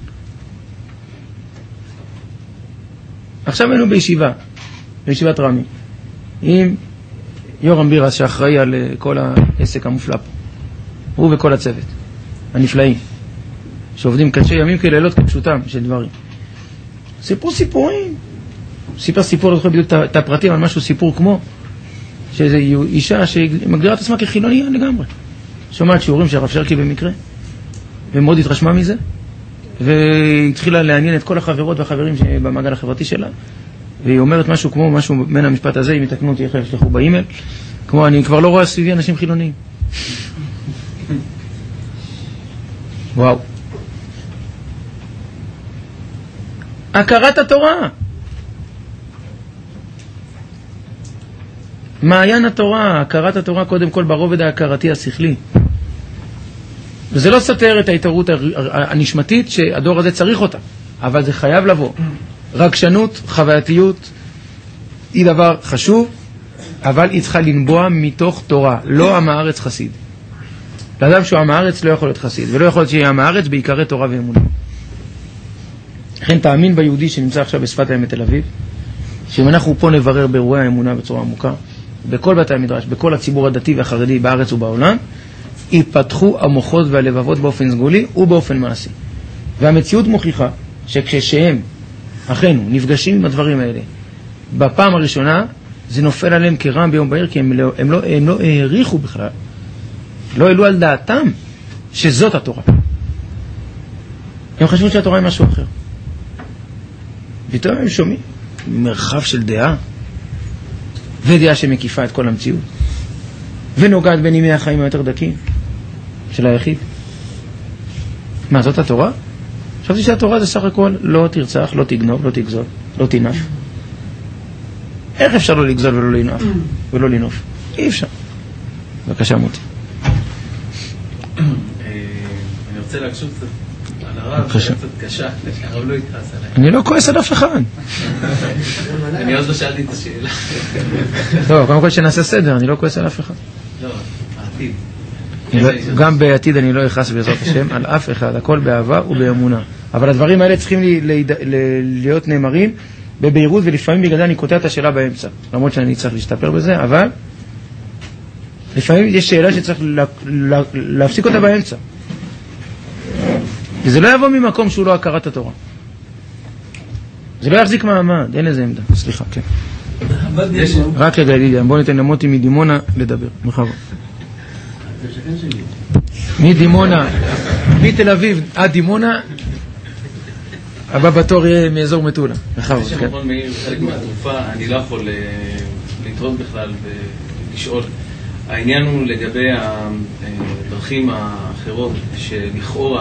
עכשיו היינו בישיבה, בישיבת רמי, עם יורם בירס שאחראי על כל העסק המופלא פה. הוא וכל הצוות, הנפלאים, שעובדים קשה ימים כלילות כפשוטם של דברים. סיפור סיפורים. סיפר סיפור, לא זוכר בדיוק את הפרטים, על משהו סיפור כמו, שאיזו אישה שמגדירה את עצמה כחילוניה לגמרי. שומעת שיעורים של הרב שרקי במקרה, ומאוד התרשמה מזה, והתחילה לעניין את כל החברות והחברים במעגל החברתי שלה, והיא אומרת משהו כמו, משהו בין המשפט הזה, אם יתקנו אותי, איך ישלחו באימייל, כמו, אני כבר לא רואה סביבי אנשים חילוניים. וואו. הכרת התורה. מעיין התורה, הכרת התורה קודם כל ברובד ההכרתי השכלי. וזה לא סותר את ההתעוררות הנשמתית שהדור הזה צריך אותה, אבל זה חייב לבוא. רגשנות, חווייתיות, היא דבר חשוב, אבל היא צריכה לנבוע מתוך תורה, לא עם הארץ חסיד. לאדם שהוא עם הארץ לא יכול להיות חסיד, ולא יכול להיות שיהיה עם הארץ בעיקרי תורה ואמונה. לכן תאמין ביהודי שנמצא עכשיו בשפת הים בתל אביב, שאם אנחנו פה נברר באירועי האמונה בצורה עמוקה, בכל בתי המדרש, בכל הציבור הדתי והחרדי בארץ ובעולם, ייפתחו המוחות והלבבות באופן סגולי ובאופן מעשי. והמציאות מוכיחה שכשהם, אחינו, נפגשים עם הדברים האלה, בפעם הראשונה, זה נופל עליהם כרעם ביום בהיר, כי הם לא, הם לא, הם לא העריכו בכלל, לא העלו על דעתם שזאת התורה. הם חשבו שהתורה היא משהו אחר. פתאום הם שומעים מרחב של דעה, ודעה שמקיפה את כל המציאות. ונוגעת בנימי החיים היותר דקים של היחיד. מה, זאת התורה? חשבתי שהתורה זה סך הכל לא תרצח, לא תגנוב, לא תגזול, לא תינף. איך אפשר לא לגזול ולא לינף ולא לינוף? אי אפשר. בבקשה מוטי. אני רוצה להקשוב קצת על הרב, זה קצת קשה, הרב לא יתחס עליי. אני לא כועס על אף אחד. אני עוד לא שאלתי את השאלה. לא, קודם כל שנעשה סדר, אני לא כועס על אף אחד. לא, העתיד. גם בעתיד אני לא יכעס בעזרת השם על אף אחד, הכל באהבה ובאמונה. אבל הדברים האלה צריכים להיות נאמרים בבהירות, ולפעמים בגלל זה אני קוטע את השאלה באמצע, למרות שאני צריך להשתפר בזה, אבל לפעמים יש שאלה שצריך להפסיק אותה באמצע, וזה לא יבוא ממקום שהוא לא הכרת התורה, זה לא יחזיק מעמד, אין איזה עמדה. סליחה, כן, רק רגע ידידי, בוא ניתן למוטי מדימונה לדבר. מחבר מדימונה, מתל אביב עד דימונה, הבא בתור יהיה מאזור מטולה. מחבר, כן. שמכון מאיר חלק מהתרופה, אני לא יכול להתראות בכלל ולשאול. העניין הוא לגבי הדרכים האחרות שלכאורה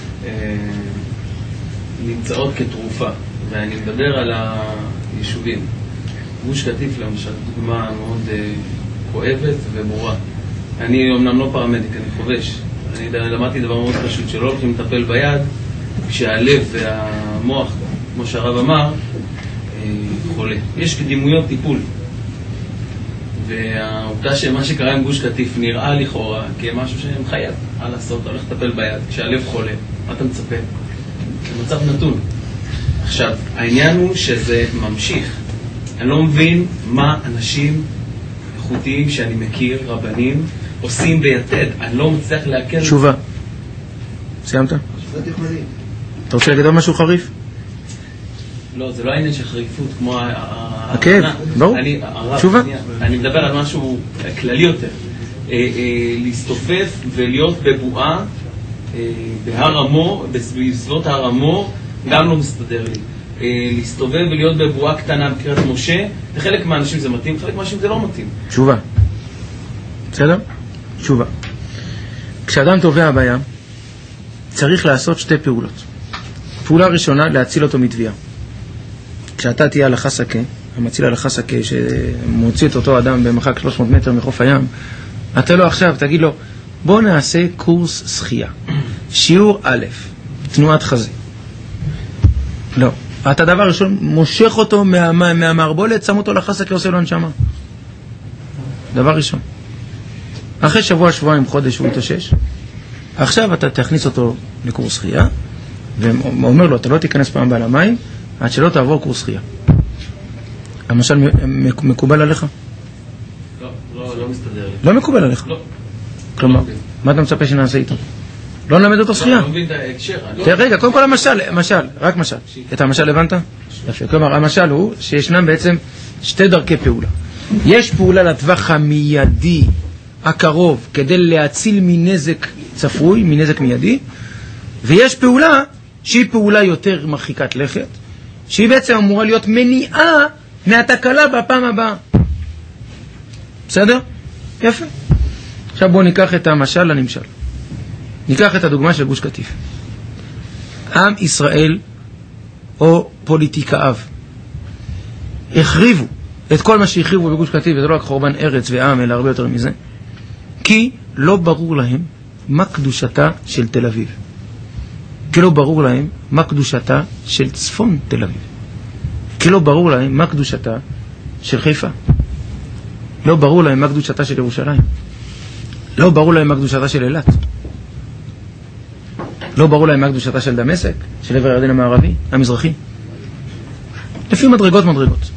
נמצאות כתרופה, ואני מדבר על היישובים. גוש קטיף למשל, דוגמה מאוד כואבת וברורה. אני אומנם לא פרמדיק, אני חובש. אני למדתי דבר מאוד פשוט, שלא הולכים לטפל ביד, כשהלב והמוח, כמו שהרב אמר, חולה. יש דימויות טיפול. והעובדה שמה שקרה עם גוש קטיף נראה לכאורה כמשהו שמחייב מה לעשות, הולך לטפל ביד, כשהלב חולה, מה אתה מצפה? זה מצב נתון. עכשיו, העניין הוא שזה ממשיך. אני לא מבין מה אנשים איכותיים שאני מכיר, רבנים, עושים ביתד. אני לא מצליח להקל... תשובה. סיימת? אתה רוצה להגיד משהו חריף? לא, זה לא העניין של חריפות, כמו... הכאב, ברור. תשובה. אני מדבר על משהו כללי יותר. להסתופף ולהיות בבועה בהר עמו, בסביבות הר עמו, גם לא מסתדר לי. להסתובב ולהיות בבועה קטנה בקריית משה, לחלק מהאנשים זה מתאים, לחלק מהאנשים זה לא מתאים. תשובה. בסדר? תשובה. כשאדם טובע בים, צריך לעשות שתי פעולות. פעולה ראשונה, להציל אותו מתביעה. כשאתה תהיה על החסקה, המציל על החסקה שמוציא את אותו אדם במרחק שלוש מאות מטר מחוף הים, אתה לא עכשיו, תגיד לו, בוא נעשה קורס שחייה. שיעור א', תנועת חזה. לא. אתה דבר ראשון, מושך אותו מה, מהמערבולת, שם אותו לחסקה, עושה לו הנשמה. דבר ראשון. אחרי שבוע, שבועיים, חודש הוא יתאושש. עכשיו אתה תכניס אותו לקורס שחייה, ואומר לו, אתה לא תיכנס פעם בעל המים, עד שלא תעבור קורס שחייה. למשל, מקובל עליך? לא, לא, לא מסתדר לי. לא מקובל עליך? לא. כלומר, מה אתה מצפה שנעשה איתו? לא נלמד אותו שחייה? לא, לא מבין את ההקשר. רגע, קודם כל המשל, משל, רק משל. את המשל הבנת? יפה. כלומר, המשל הוא שישנם בעצם שתי דרכי פעולה. יש פעולה לטווח המיידי, הקרוב, כדי להציל מנזק צפוי, מנזק מיידי, ויש פעולה שהיא פעולה יותר מרחיקת לכת, שהיא בעצם אמורה להיות מניעה מהתקלה בפעם הבאה. בסדר? יפה. עכשיו בואו ניקח את המשל לנמשל. ניקח את הדוגמה של גוש קטיף. עם ישראל או פוליטיקאיו החריבו את כל מה שהחריבו בגוש קטיף, וזה לא רק חורבן ארץ ועם, אלא הרבה יותר מזה, כי לא ברור להם מה קדושתה של תל אביב. כי לא ברור להם מה קדושתה של צפון תל אביב. כי לא ברור להם מה קדושתה של חיפה. לא ברור להם מה קדושתה של ירושלים. לא ברור להם מה קדושתה של אילת. לא ברור להם מה קדושתה של דמשק, של עבר הירדן המערבי, המזרחי. לפי מדרגות מדרגות.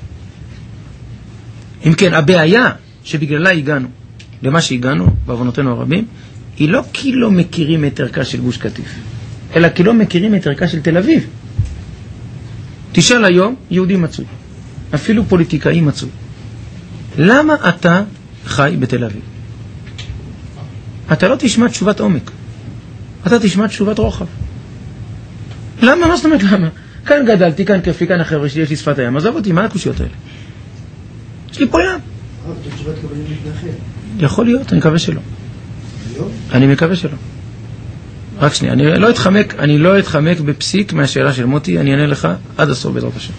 אם כן, הבעיה שבגללה הגענו למה שהגענו, בעוונותינו הרבים, היא לא כי לא מכירים את ערכה של גוש קטיף, אלא כי לא מכירים את ערכה של תל אביב. תשאל היום, יהודי מצוי, אפילו פוליטיקאי מצוי, למה אתה חי בתל אביב? אתה לא תשמע תשובת עומק, אתה תשמע תשובת רוחב. למה? מה זאת אומרת למה? כאן גדלתי, כאן כיפי, כאן החבר'ה שלי, יש לי שפת הים, עזוב אותי, מה הקושיות האלה? יש לי פה ים. הרב, אתה תשובת כוונים להתנחל. יכול להיות, אני מקווה שלא. היום? אני מקווה שלא. רק שנייה, אני לא אתחמק, אני לא אתחמק בפסיק מהשאלה של מוטי, אני אענה לך עד הסוף בעזרת השם.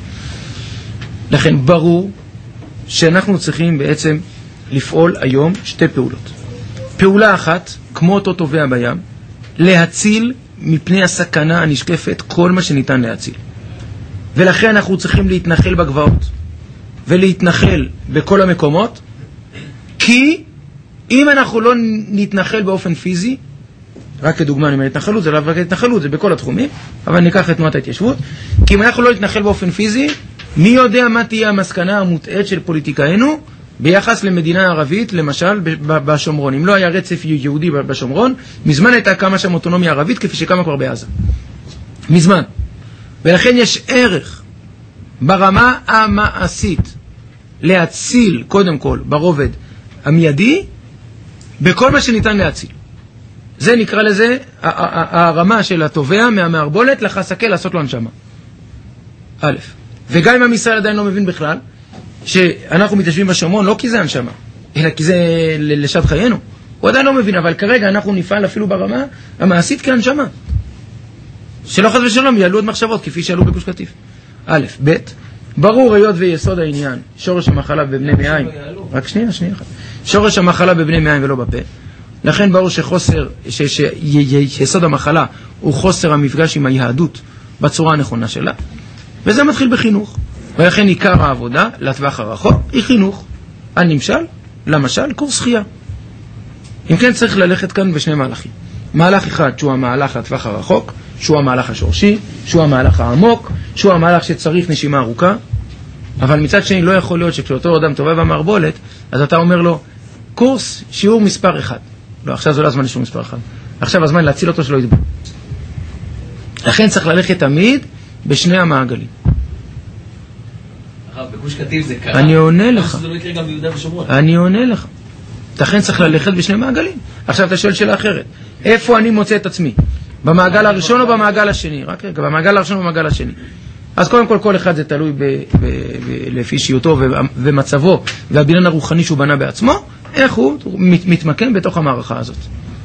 לכן ברור שאנחנו צריכים בעצם לפעול היום שתי פעולות. פעולה אחת, כמו אותו טובע בים, להציל מפני הסכנה הנשקפת כל מה שניתן להציל. ולכן אנחנו צריכים להתנחל בגבעות ולהתנחל בכל המקומות, כי אם אנחנו לא נתנחל באופן פיזי, רק כדוגמה אני אומר התנחלות, זה לא רק התנחלות, זה בכל התחומים, אבל ניקח את תנועת ההתיישבות, כי אם אנחנו לא נתנחל באופן פיזי, מי יודע מה תהיה המסקנה המוטעת של פוליטיקאינו ביחס למדינה ערבית, למשל בשומרון. אם לא היה רצף יהודי בשומרון, מזמן הייתה קמה שם אוטונומיה ערבית כפי שקמה כבר בעזה. מזמן. ולכן יש ערך ברמה המעשית להציל קודם כל ברובד המיידי בכל מה שניתן להציל. זה נקרא לזה הרמה של התובע מהמערבולת לחסקה לעשות לו הנשמה. א', וגם אם עם ישראל עדיין לא מבין בכלל שאנחנו מתיישבים בשומרון לא כי זה הנשמה, אלא כי זה לשעת חיינו. הוא עדיין לא מבין, אבל כרגע אנחנו נפעל אפילו ברמה המעשית כהנשמה. שלא חס ושלום יעלו עוד מחשבות כפי שעלו בגוש קטיף. א', ב', ברור היות ויסוד העניין, שורש המחלה בבני מעיים. רק שנייה, שנייה אחת. שורש המחלה בבני מעיים ולא בפה. לכן ברור שחוסר, שיסוד המחלה הוא חוסר המפגש עם היהדות בצורה הנכונה שלה. וזה מתחיל בחינוך. ולכן עיקר העבודה לטווח הרחוק היא חינוך. הנמשל, למשל, קורס שחייה. אם כן צריך ללכת כאן בשני מהלכים. מהלך אחד שהוא המהלך לטווח הרחוק, שהוא המהלך השורשי, שהוא המהלך העמוק, שהוא המהלך שצריך נשימה ארוכה. אבל מצד שני לא יכול להיות שכשאותו אדם טובה במערבולת, אז אתה אומר לו, קורס שיעור מספר אחד. לא, עכשיו זה לא הזמן לשיעור מספר אחד. עכשיו הזמן להציל אותו שלא ידבר. לכן צריך ללכת תמיד בשני המעגלים. הרב, בגוש קטיף זה קרה. אני עונה לך. זה לא יקרה גם ביהודה ושומרון. אני עונה לך. לכן צריך ללכת בשני מעגלים. עכשיו אתה שואל שאלה אחרת. איפה אני מוצא את עצמי? במעגל הראשון או במעגל השני? רק רגע, במעגל הראשון או במעגל השני. אז קודם כל, כל אחד זה תלוי ב- ב- ב- לפי אישיותו ו- ומצבו והבניין הרוחני שהוא בנה בעצמו, איך הוא מת- מתמקם בתוך המערכה הזאת.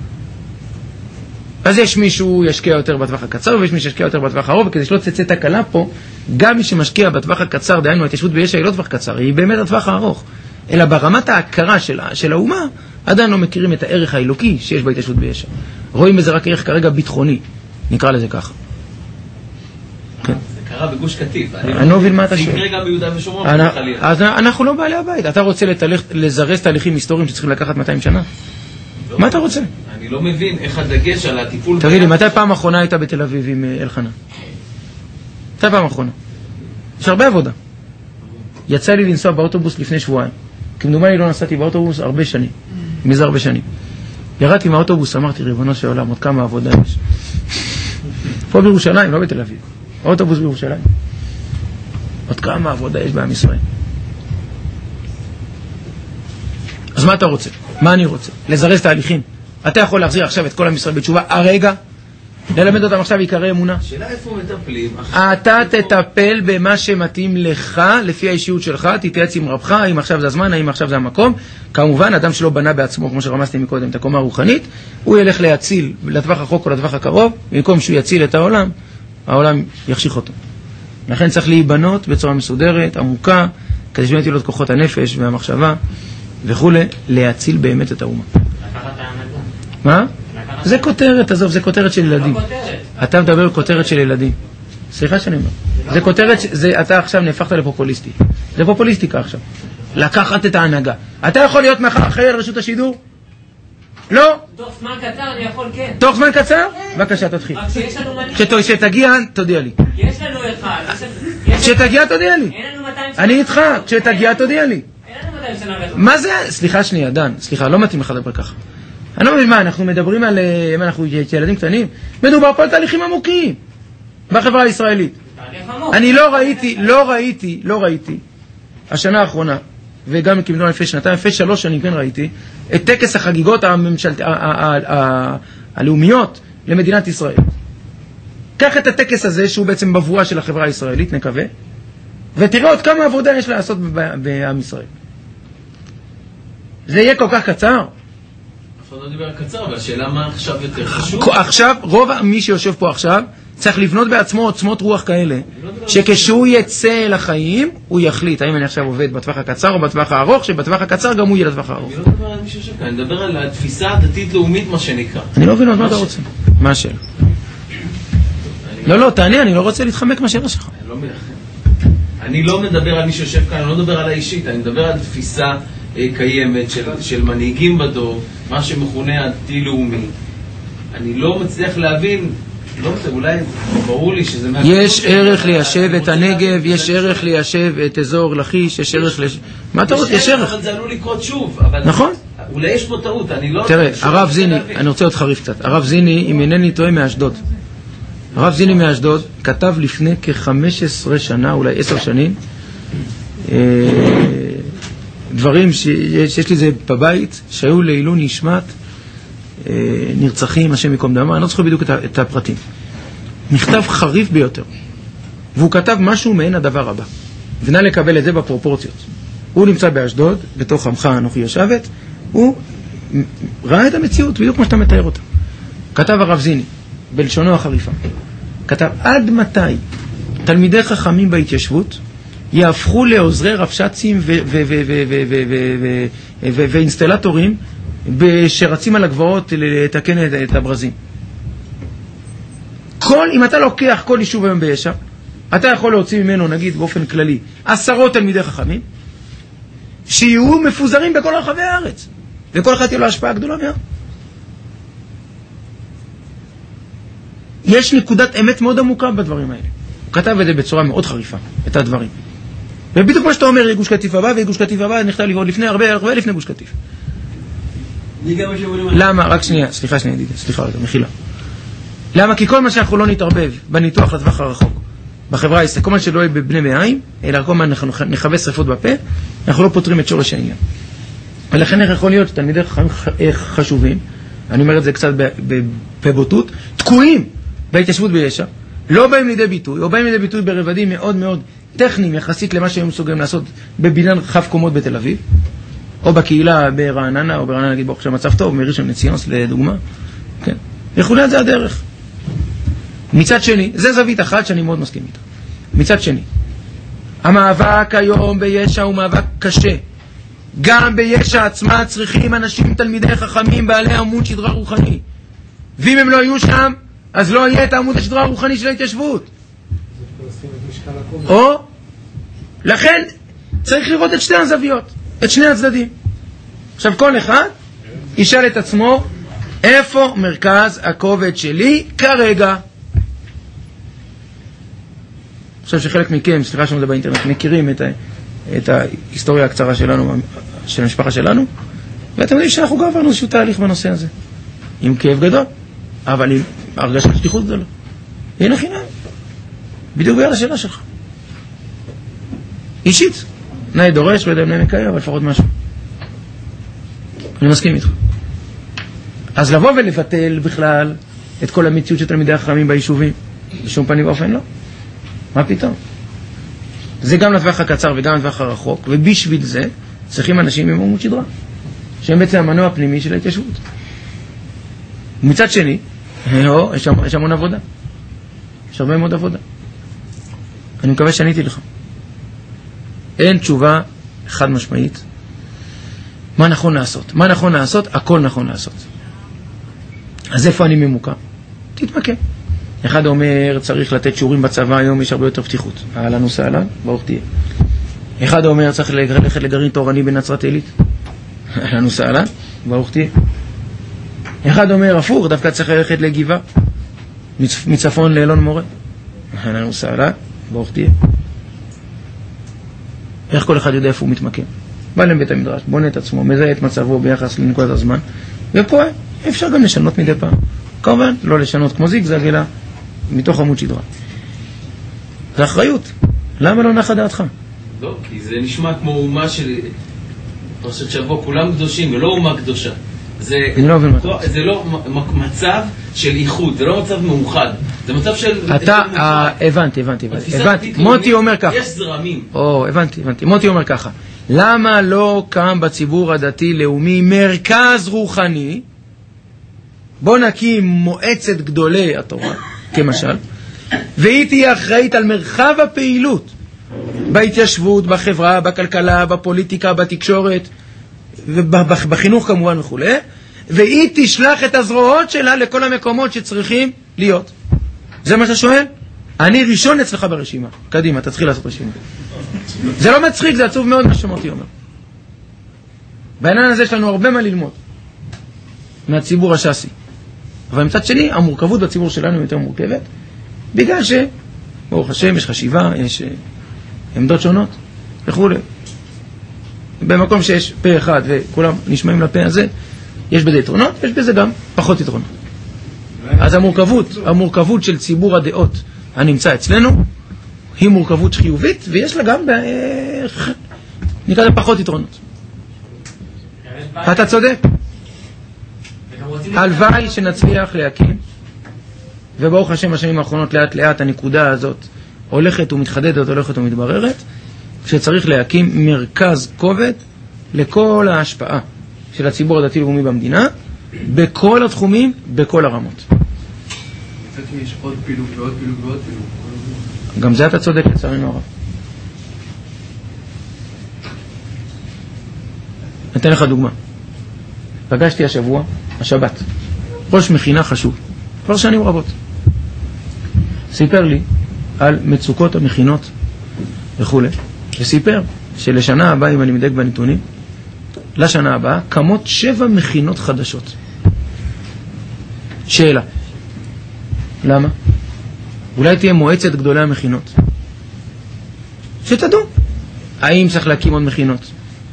אז יש מישהו ישקיע יותר בטווח הקצר ויש מי שישקיע יותר בטווח הארוך, וכדי שלא תצא תקלה פה, גם מי שמשקיע בטווח הקצר, דהיינו ההתיישבות ביש"ע היא לא טווח קצר, היא באמת הטווח הארוך. אלא ברמת ההכרה של, של האומה, עדיין לא מכירים את הערך האלוקי שיש בהתיישבות ביש"ע. רואים בזה רק ערך כרגע ביטחוני, נקרא לזה ככה. כן. קרה בגוש קטיף. אני לא מבין מה אתה שואל. זה יקרה גם ביהודה ושומרון. אז אנחנו לא בעלי הבית. אתה רוצה לזרז תהליכים היסטוריים שצריכים לקחת מאתיים שנה? מה אתה רוצה? אני לא מבין איך הדגש על הטיפול... תגיד לי, מתי פעם אחרונה היית בתל אביב עם אלחנן? מתי פעם אחרונה? יש הרבה עבודה. יצא לי לנסוע באוטובוס לפני שבועיים. כמדומני לא נסעתי באוטובוס הרבה שנים. מזה הרבה שנים. ירדתי מהאוטובוס, אמרתי, ריבונו של עולם, עוד כמה עבודה יש. פה בירושלים, לא בתל אביב. האוטובוס בירושלים. עוד כמה עבודה יש בעם ישראל. אז מה אתה רוצה? מה אני רוצה? לזרז תהליכים. אתה יכול להחזיר עכשיו את כל עם ישראל בתשובה הרגע, ללמד אותם עכשיו עיקרי אמונה. שאלה איפה מטפלים? אתה תטפל במה שמתאים לך, לפי האישיות שלך, תתייעץ עם רבך, האם עכשיו זה הזמן, האם עכשיו זה המקום. כמובן, אדם שלא בנה בעצמו, כמו שרמזתי מקודם, את הקומה הרוחנית, הוא ילך להציל לטווח החוק או לטווח הקרוב, במקום שהוא יציל את העולם, העולם יחשיך אותו. לכן צריך להיבנות בצורה מסודרת, עמוקה, כדי שבאמת יהיו לו את כוחות הנפש והמחשבה וכו', להציל באמת את האומה. מה? זה כותרת, עזוב, זה כותרת של ילדים. אתה מדבר כותרת של ילדים. סליחה שאני אומר. זה כותרת, אתה עכשיו נהפכת לפופוליסטי. זה פופוליסטיקה עכשיו. לקחת את ההנהגה. אתה יכול להיות אחראי על רשות השידור? לא. תוך זמן קצר אני יכול, כן. תוך זמן קצר? בבקשה, תתחיל. רק שיש לנו מנהיג. כשתגיע, תודיע לי. יש לנו אחד. כשתגיע, תודיע לי. אין לנו מאתיים שנה. אני איתך, כשתגיע, תודיע לי. אין לנו מאתיים שנה. מה זה? סליחה שנייה, דן. סליחה, לא מתאים לך לדבר ככה. אני לא מבין מה, אנחנו מדברים על, אם אנחנו ילדים קטנים, מדובר פה על תהליכים עמוקים בחברה הישראלית. אני לא ראיתי, לא ראיתי, לא ראיתי, השנה האחרונה, וגם כמדומני לפני שנתיים, לפני שלוש שנים כן ראיתי, את טקס החגיגות הממשלת, הלאומיות למדינת ישראל. קח את הטקס הזה, שהוא בעצם בבואה של החברה הישראלית, נקווה, ותראה עוד כמה עבודה יש לעשות בעם ישראל. זה יהיה כל כך קצר? אף אחד לא דיבר קצר, אבל השאלה מה עכשיו יותר חשוב? עכשיו, רוב מי שיושב פה עכשיו, צריך לבנות בעצמו עוצמות רוח כאלה, שכשהוא יצא לחיים, הוא יחליט האם אני עכשיו עובד בטווח הקצר או בטווח הארוך, שבטווח הקצר גם הוא יהיה לטווח הארוך. אני לא מדבר על מי שיושב כאן, אני מדבר על התפיסה הדתית-לאומית, מה שנקרא. אני לא מבין עוד מה אתה רוצה. מה השאלה? לא, לא, תענה, אני לא רוצה להתחמק מהשאלה שלך. אני לא מדבר על מי שיושב כאן, אני לא מדבר על האישית, אני מדבר על תפיסה קיימת של מנהיגים בדור, מה שמכונה הדתי-לאומי. אני לא מצליח להבין, לא מצליח, אולי ברור לי שזה... יש ערך ליישב את הנגב, יש ערך ליישב את אזור לכיש, יש ערך ליישב... מה אתה רוצה? יש ערך. אבל זה עלול לקרות שוב. נכון. אולי יש פה טעות, אני לא... תראה, הרב זיני, אני רוצה עוד חריף קצת. הרב זיני, אם אינני טועה, מאשדוד. הרב זיני מאשדוד כתב לפני כ-חמש עשרה שנה, אולי עשר שנים, דברים שיש לי זה בבית, שהיו לעילוי נשמת נרצחים, השם יקום דמם, אני לא זוכר בדיוק את הפרטים. מכתב חריף ביותר. והוא כתב משהו מעין הדבר הבא. ונא לקבל את זה בפרופורציות. הוא נמצא באשדוד, בתוך עמך אנוכי יושבת, הוא ראה את המציאות, בדיוק כמו שאתה מתאר אותה. כתב הרב זיני, בלשונו החריפה, כתב, עד מתי תלמידי חכמים בהתיישבות יהפכו לעוזרי רבש"צים ואינסטלטורים שרצים על הגבעות לתקן את הברזים? כל, אם אתה לוקח כל יישוב היום ביש"ע, אתה יכול להוציא ממנו, נגיד באופן כללי, עשרות תלמידי חכמים שיהיו מפוזרים בכל רחבי הארץ, וכל אחד תהיה לו השפעה גדולה מאוד. יש נקודת אמת מאוד עמוקה בדברים האלה. הוא כתב את זה בצורה מאוד חריפה, את הדברים. ובדיוק מה שאתה אומר, יהיה גוש קטיף הבא, ויהיה גוש קטיף הבא, נכתב לי עוד לפני, הרבה, הרבה לפני גוש קטיף. למה? רק שנייה, סליחה שנייה, ידידי, סליחה רגע, מחילה. למה? כי כל מה שאנחנו לא נתערבב בניתוח לטווח הרחוק, בחברה הישראלית, כל מה שלא יהיה בבני מעיים, אלא כל מה נכווה שריפות בפה, אנחנו לא פותרים את שורש העניין. ולכן איך יכול להיות שתלמידי חשובים, אני אומר את זה קצת בבוטות, תקועים בהתיישבות ביש"ע, לא באים לידי ביטוי, או באים לידי ביטוי ברבדים מאוד מאוד טכניים יחסית למה שהם מסוגלים לעשות בבניין חף קומות בתל אביב, או בקהילה ברעננה, או ברעננה נגיד בו עכשיו מצב טוב, מראשון לציון לדוגמה, כן. וכולי, זה הדרך. מצד שני, זה זווית אחת שאני מאוד מסכים איתה. מצד שני, המאבק היום ביש"ע הוא מאבק קשה. גם ביש"ע עצמה צריכים אנשים, תלמידי חכמים, בעלי עמוד שדרה רוחני. ואם הם לא יהיו שם, אז לא יהיה את העמוד השדרה הרוחני של ההתיישבות. או, לכן צריך לראות את שתי הזוויות, את שני הצדדים. עכשיו כל אחד ישאל את עצמו, איפה מרכז הכובד שלי כרגע? עכשיו שחלק מכם, סליחה שאני מדבר באינטרנט, מכירים את, ה, את ההיסטוריה הקצרה שלנו, של המשפחה שלנו, ואתם יודעים שאנחנו גם עברנו איזשהו תהליך בנושא הזה, עם כאב גדול, אבל עם הרגשת שליחות גדולה. הנה חינם, בדיוק ביד השאלה שלך. אישית, נאי דורש וידע בני מקיים, אבל לפחות משהו. אני מסכים איתך. אז לבוא ולבטל בכלל את כל המציאות של תלמידי החכמים ביישובים, בשום פנים ואופן לא. מה פתאום? זה גם לטווח הקצר וגם לטווח הרחוק, ובשביל זה צריכים אנשים עם עמוד שדרה, שהם בעצם המנוע הפנימי של ההתיישבות. ומצד שני, או, יש, יש המון עבודה. יש הרבה מאוד עבודה. אני מקווה שעניתי לך. אין תשובה חד משמעית. מה נכון לעשות? מה נכון לעשות? הכל נכון לעשות. אז איפה אני ממוקם? תתמקם. אחד אומר, צריך לתת שיעורים בצבא, היום יש הרבה יותר פתיחות. אהלן וסהלן, ברוך תהיה. אחד אומר, צריך ללכת לגרעין תורני בנצרת עילית. אהלן וסהלן, ברוך תהיה. אחד אומר, הפוך, דווקא צריך ללכת לגבעה, מצפון לאלון מורה. אהלן וסהלן, ברוך תהיה. איך כל אחד יודע איפה הוא מתמקם? בא להם בית המדרש, בונה את עצמו, מזהה את מצבו ביחס לנקודת הזמן, ופה אפשר גם לשנות מדי פעם. כמובן, לא לשנות כמו זיגזג, אלא מתוך עמוד שדרה. זה אחריות. למה לא נחה דעתך? לא, כי זה נשמע כמו אומה של פרשת שבוע, כולם קדושים, ולא אומה קדושה. זה לא, זה לא מצב של איחוד, זה לא מצב מאוחד. זה מצב של... אתה, הבנתי, הבנתי, הבנתי. מוטי אומר ככה. יש זרמים. או, הבנתי, הבנתי. מוטי אומר ככה. למה לא קם בציבור הדתי-לאומי מרכז רוחני? בוא נקים מועצת גדולי התורה, כמשל, והיא תהיה אחראית על מרחב הפעילות בהתיישבות, בחברה, בכלכלה, בפוליטיקה, בתקשורת, ובחינוך כמובן וכו', והיא תשלח את הזרועות שלה לכל המקומות שצריכים להיות. זה מה שאתה שואל? אני ראשון אצלך ברשימה. קדימה, תתחיל לעשות רשימה. זה לא מצחיק, זה עצוב מאוד מה שמותי אומר. בעניין הזה יש לנו הרבה מה ללמוד מהציבור השאסי. אבל מצד שני, המורכבות בציבור שלנו יותר מורכבת, בגלל ש, ברוך השם, יש חשיבה, יש עמדות שונות וכו'. במקום שיש פה אחד וכולם נשמעים לפה הזה, יש בזה יתרונות, יש בזה גם פחות יתרונות. אז המורכבות, המורכבות של ציבור הדעות הנמצא אצלנו, היא מורכבות חיובית, ויש לה גם נקרא פחות יתרונות. אתה צודק. הלוואי שנצליח להקים, וברוך השם השנים האחרונות לאט לאט הנקודה הזאת הולכת ומתחדדת, הולכת ומתבררת, שצריך להקים מרכז כובד לכל ההשפעה של הציבור הדתי-לאומי במדינה, בכל התחומים, בכל הרמות. יש עוד פילוג ועוד פילוג ועוד פילוג. גם זה אתה צודק, לצערנו הרב. אתן לך דוגמה. פגשתי השבוע, השבת, ראש מכינה חשוב, כבר שנים רבות. סיפר לי על מצוקות המכינות וכו'. וסיפר שלשנה הבאה, אם אני מדייק בנתונים, לשנה הבאה קמות שבע מכינות חדשות. שאלה. למה? אולי תהיה מועצת גדולי המכינות. שתדעו. האם צריך להקים עוד מכינות?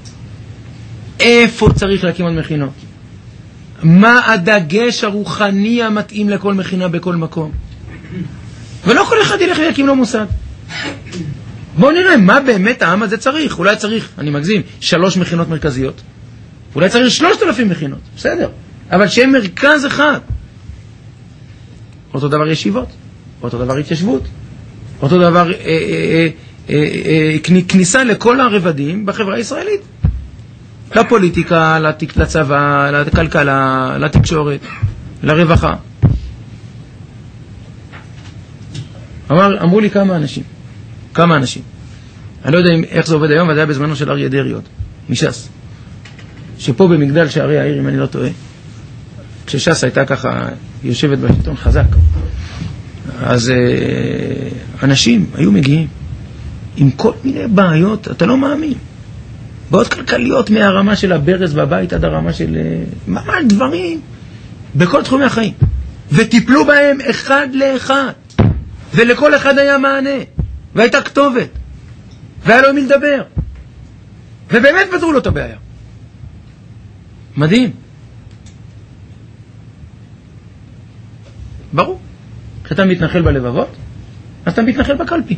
איפה צריך להקים עוד מכינות? מה הדגש הרוחני המתאים לכל מכינה בכל מקום? ולא כל אחד ילך להקים לו מוסד. בואו נראה מה באמת העם הזה צריך. אולי צריך, אני מגזים, שלוש מכינות מרכזיות. אולי צריך שלושת אלפים מכינות. בסדר. אבל שיהיה מרכז אחד. אותו דבר ישיבות. אותו דבר התיישבות. אותו דבר אה, אה, אה, אה, כניסה לכל הרבדים בחברה הישראלית. לפוליטיקה, לתק, לצבא, לכלכלה, לתקשורת, לרווחה. אמר, אמרו לי כמה אנשים. כמה אנשים. אני לא יודע איך זה עובד היום, אבל זה היה בזמנו של אריה דרעי עוד, מש"ס. שפה במגדל שערי העיר, אם אני לא טועה, כשש"ס הייתה ככה יושבת בשלטון חזק, אז אה, אנשים היו מגיעים עם כל מיני בעיות, אתה לא מאמין. בעיות כלכליות מהרמה של הברז בבית עד הרמה של ממש דברים בכל תחומי החיים. וטיפלו בהם אחד לאחד. ולכל אחד היה מענה. והייתה כתובת. והיה לו מי לדבר. ובאמת פתרו לו את הבעיה. מדהים. ברור. כשאתה מתנחל בלבבות, אז אתה מתנחל בקלפי.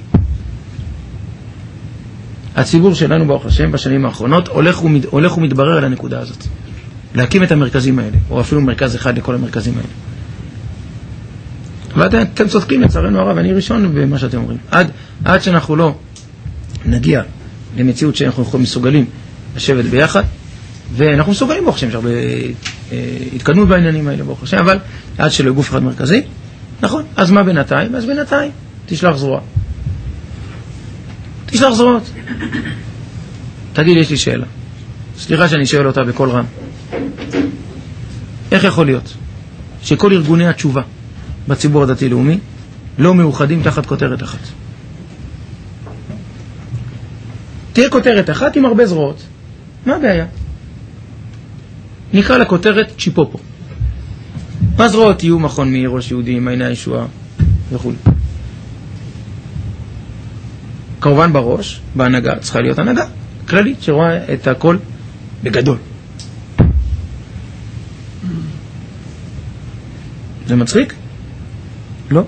הציבור שלנו ברוך השם בשנים האחרונות הולך, ומד... הולך ומתברר על הנקודה הזאת. להקים את המרכזים האלה, או אפילו מרכז אחד לכל המרכזים האלה. ואתם צודקים לצערנו הרב, אני ראשון במה שאתם אומרים. עד, עד שאנחנו לא נגיע למציאות שאנחנו מסוגלים לשבת ביחד, ואנחנו מסוגלים ברוך השם, יש הרבה אה, התקדמות בעניינים האלה ברוך השם, אבל עד שלא גוף אחד מרכזי, נכון, אז מה בינתיים? אז בינתיים תשלח זרוע. תשלח זרועות. תגיד, יש לי שאלה. סליחה שאני שואל אותה בכל רם. איך יכול להיות שכל ארגוני התשובה בציבור הדתי-לאומי לא מאוחדים תחת כותרת אחת? תהיה כותרת אחת עם הרבה זרועות. מה הבעיה? נקרא לכותרת צ'יפופו. מה זרועות יהיו? מכון מאיר, ראש יהודי, מעייני הישועה וכו'. כמובן בראש, בהנהגה, צריכה להיות הנהגה כללית שרואה את הכל בגדול. זה מצחיק? לא.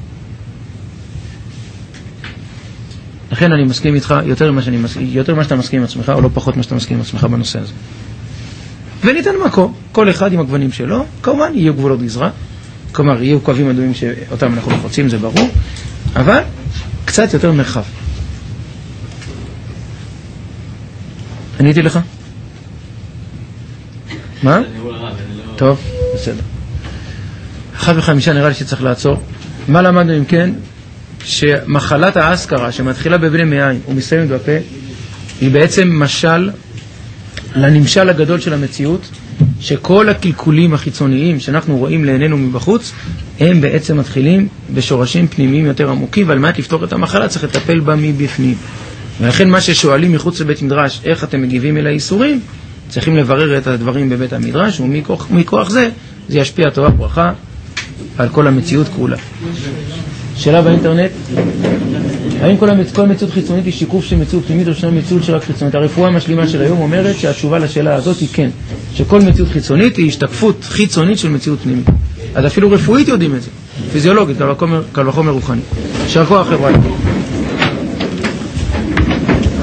לכן אני מסכים איתך יותר ממה שאני מסכים, יותר ממה שאתה מסכים עם עצמך, או לא פחות ממה שאתה מסכים עם עצמך בנושא הזה. וניתן מקום, כל אחד עם הגוונים שלו, כמובן יהיו גבולות גזרה, כלומר יהיו קווים אדומים שאותם אנחנו לחוצים, זה ברור, אבל קצת יותר מרחב. עניתי לך? מה? טוב, בסדר. אחת וחמישה נראה לי שצריך לעצור. מה למדנו אם כן? שמחלת האסכרה שמתחילה בבני מעיים ומסיימת בפה היא בעצם משל לנמשל הגדול של המציאות, שכל הקלקולים החיצוניים שאנחנו רואים לעינינו מבחוץ הם בעצם מתחילים בשורשים פנימיים יותר עמוקים, ועל מנת לפתור את המחלה צריך לטפל בה מבפנים. ולכן מה ששואלים מחוץ לבית מדרש, איך אתם מגיבים אל האיסורים, צריכים לברר את הדברים בבית המדרש, ומכוח מכוח זה, זה ישפיע טובה ברכה על כל המציאות כולה. שאלה באינטרנט, האם כל, המצ... כל מציאות חיצונית היא שיקוף של מציאות פנימית או שנה מציאות של רק חיצונית? הרפואה המשלימה של היום אומרת שהתשובה לשאלה הזאת היא כן, שכל מציאות חיצונית היא השתקפות חיצונית של מציאות פנימית. אז אפילו רפואית יודעים את זה, פיזיולוגית, קל וחומר רוחני. יישר כוח חבר'ה.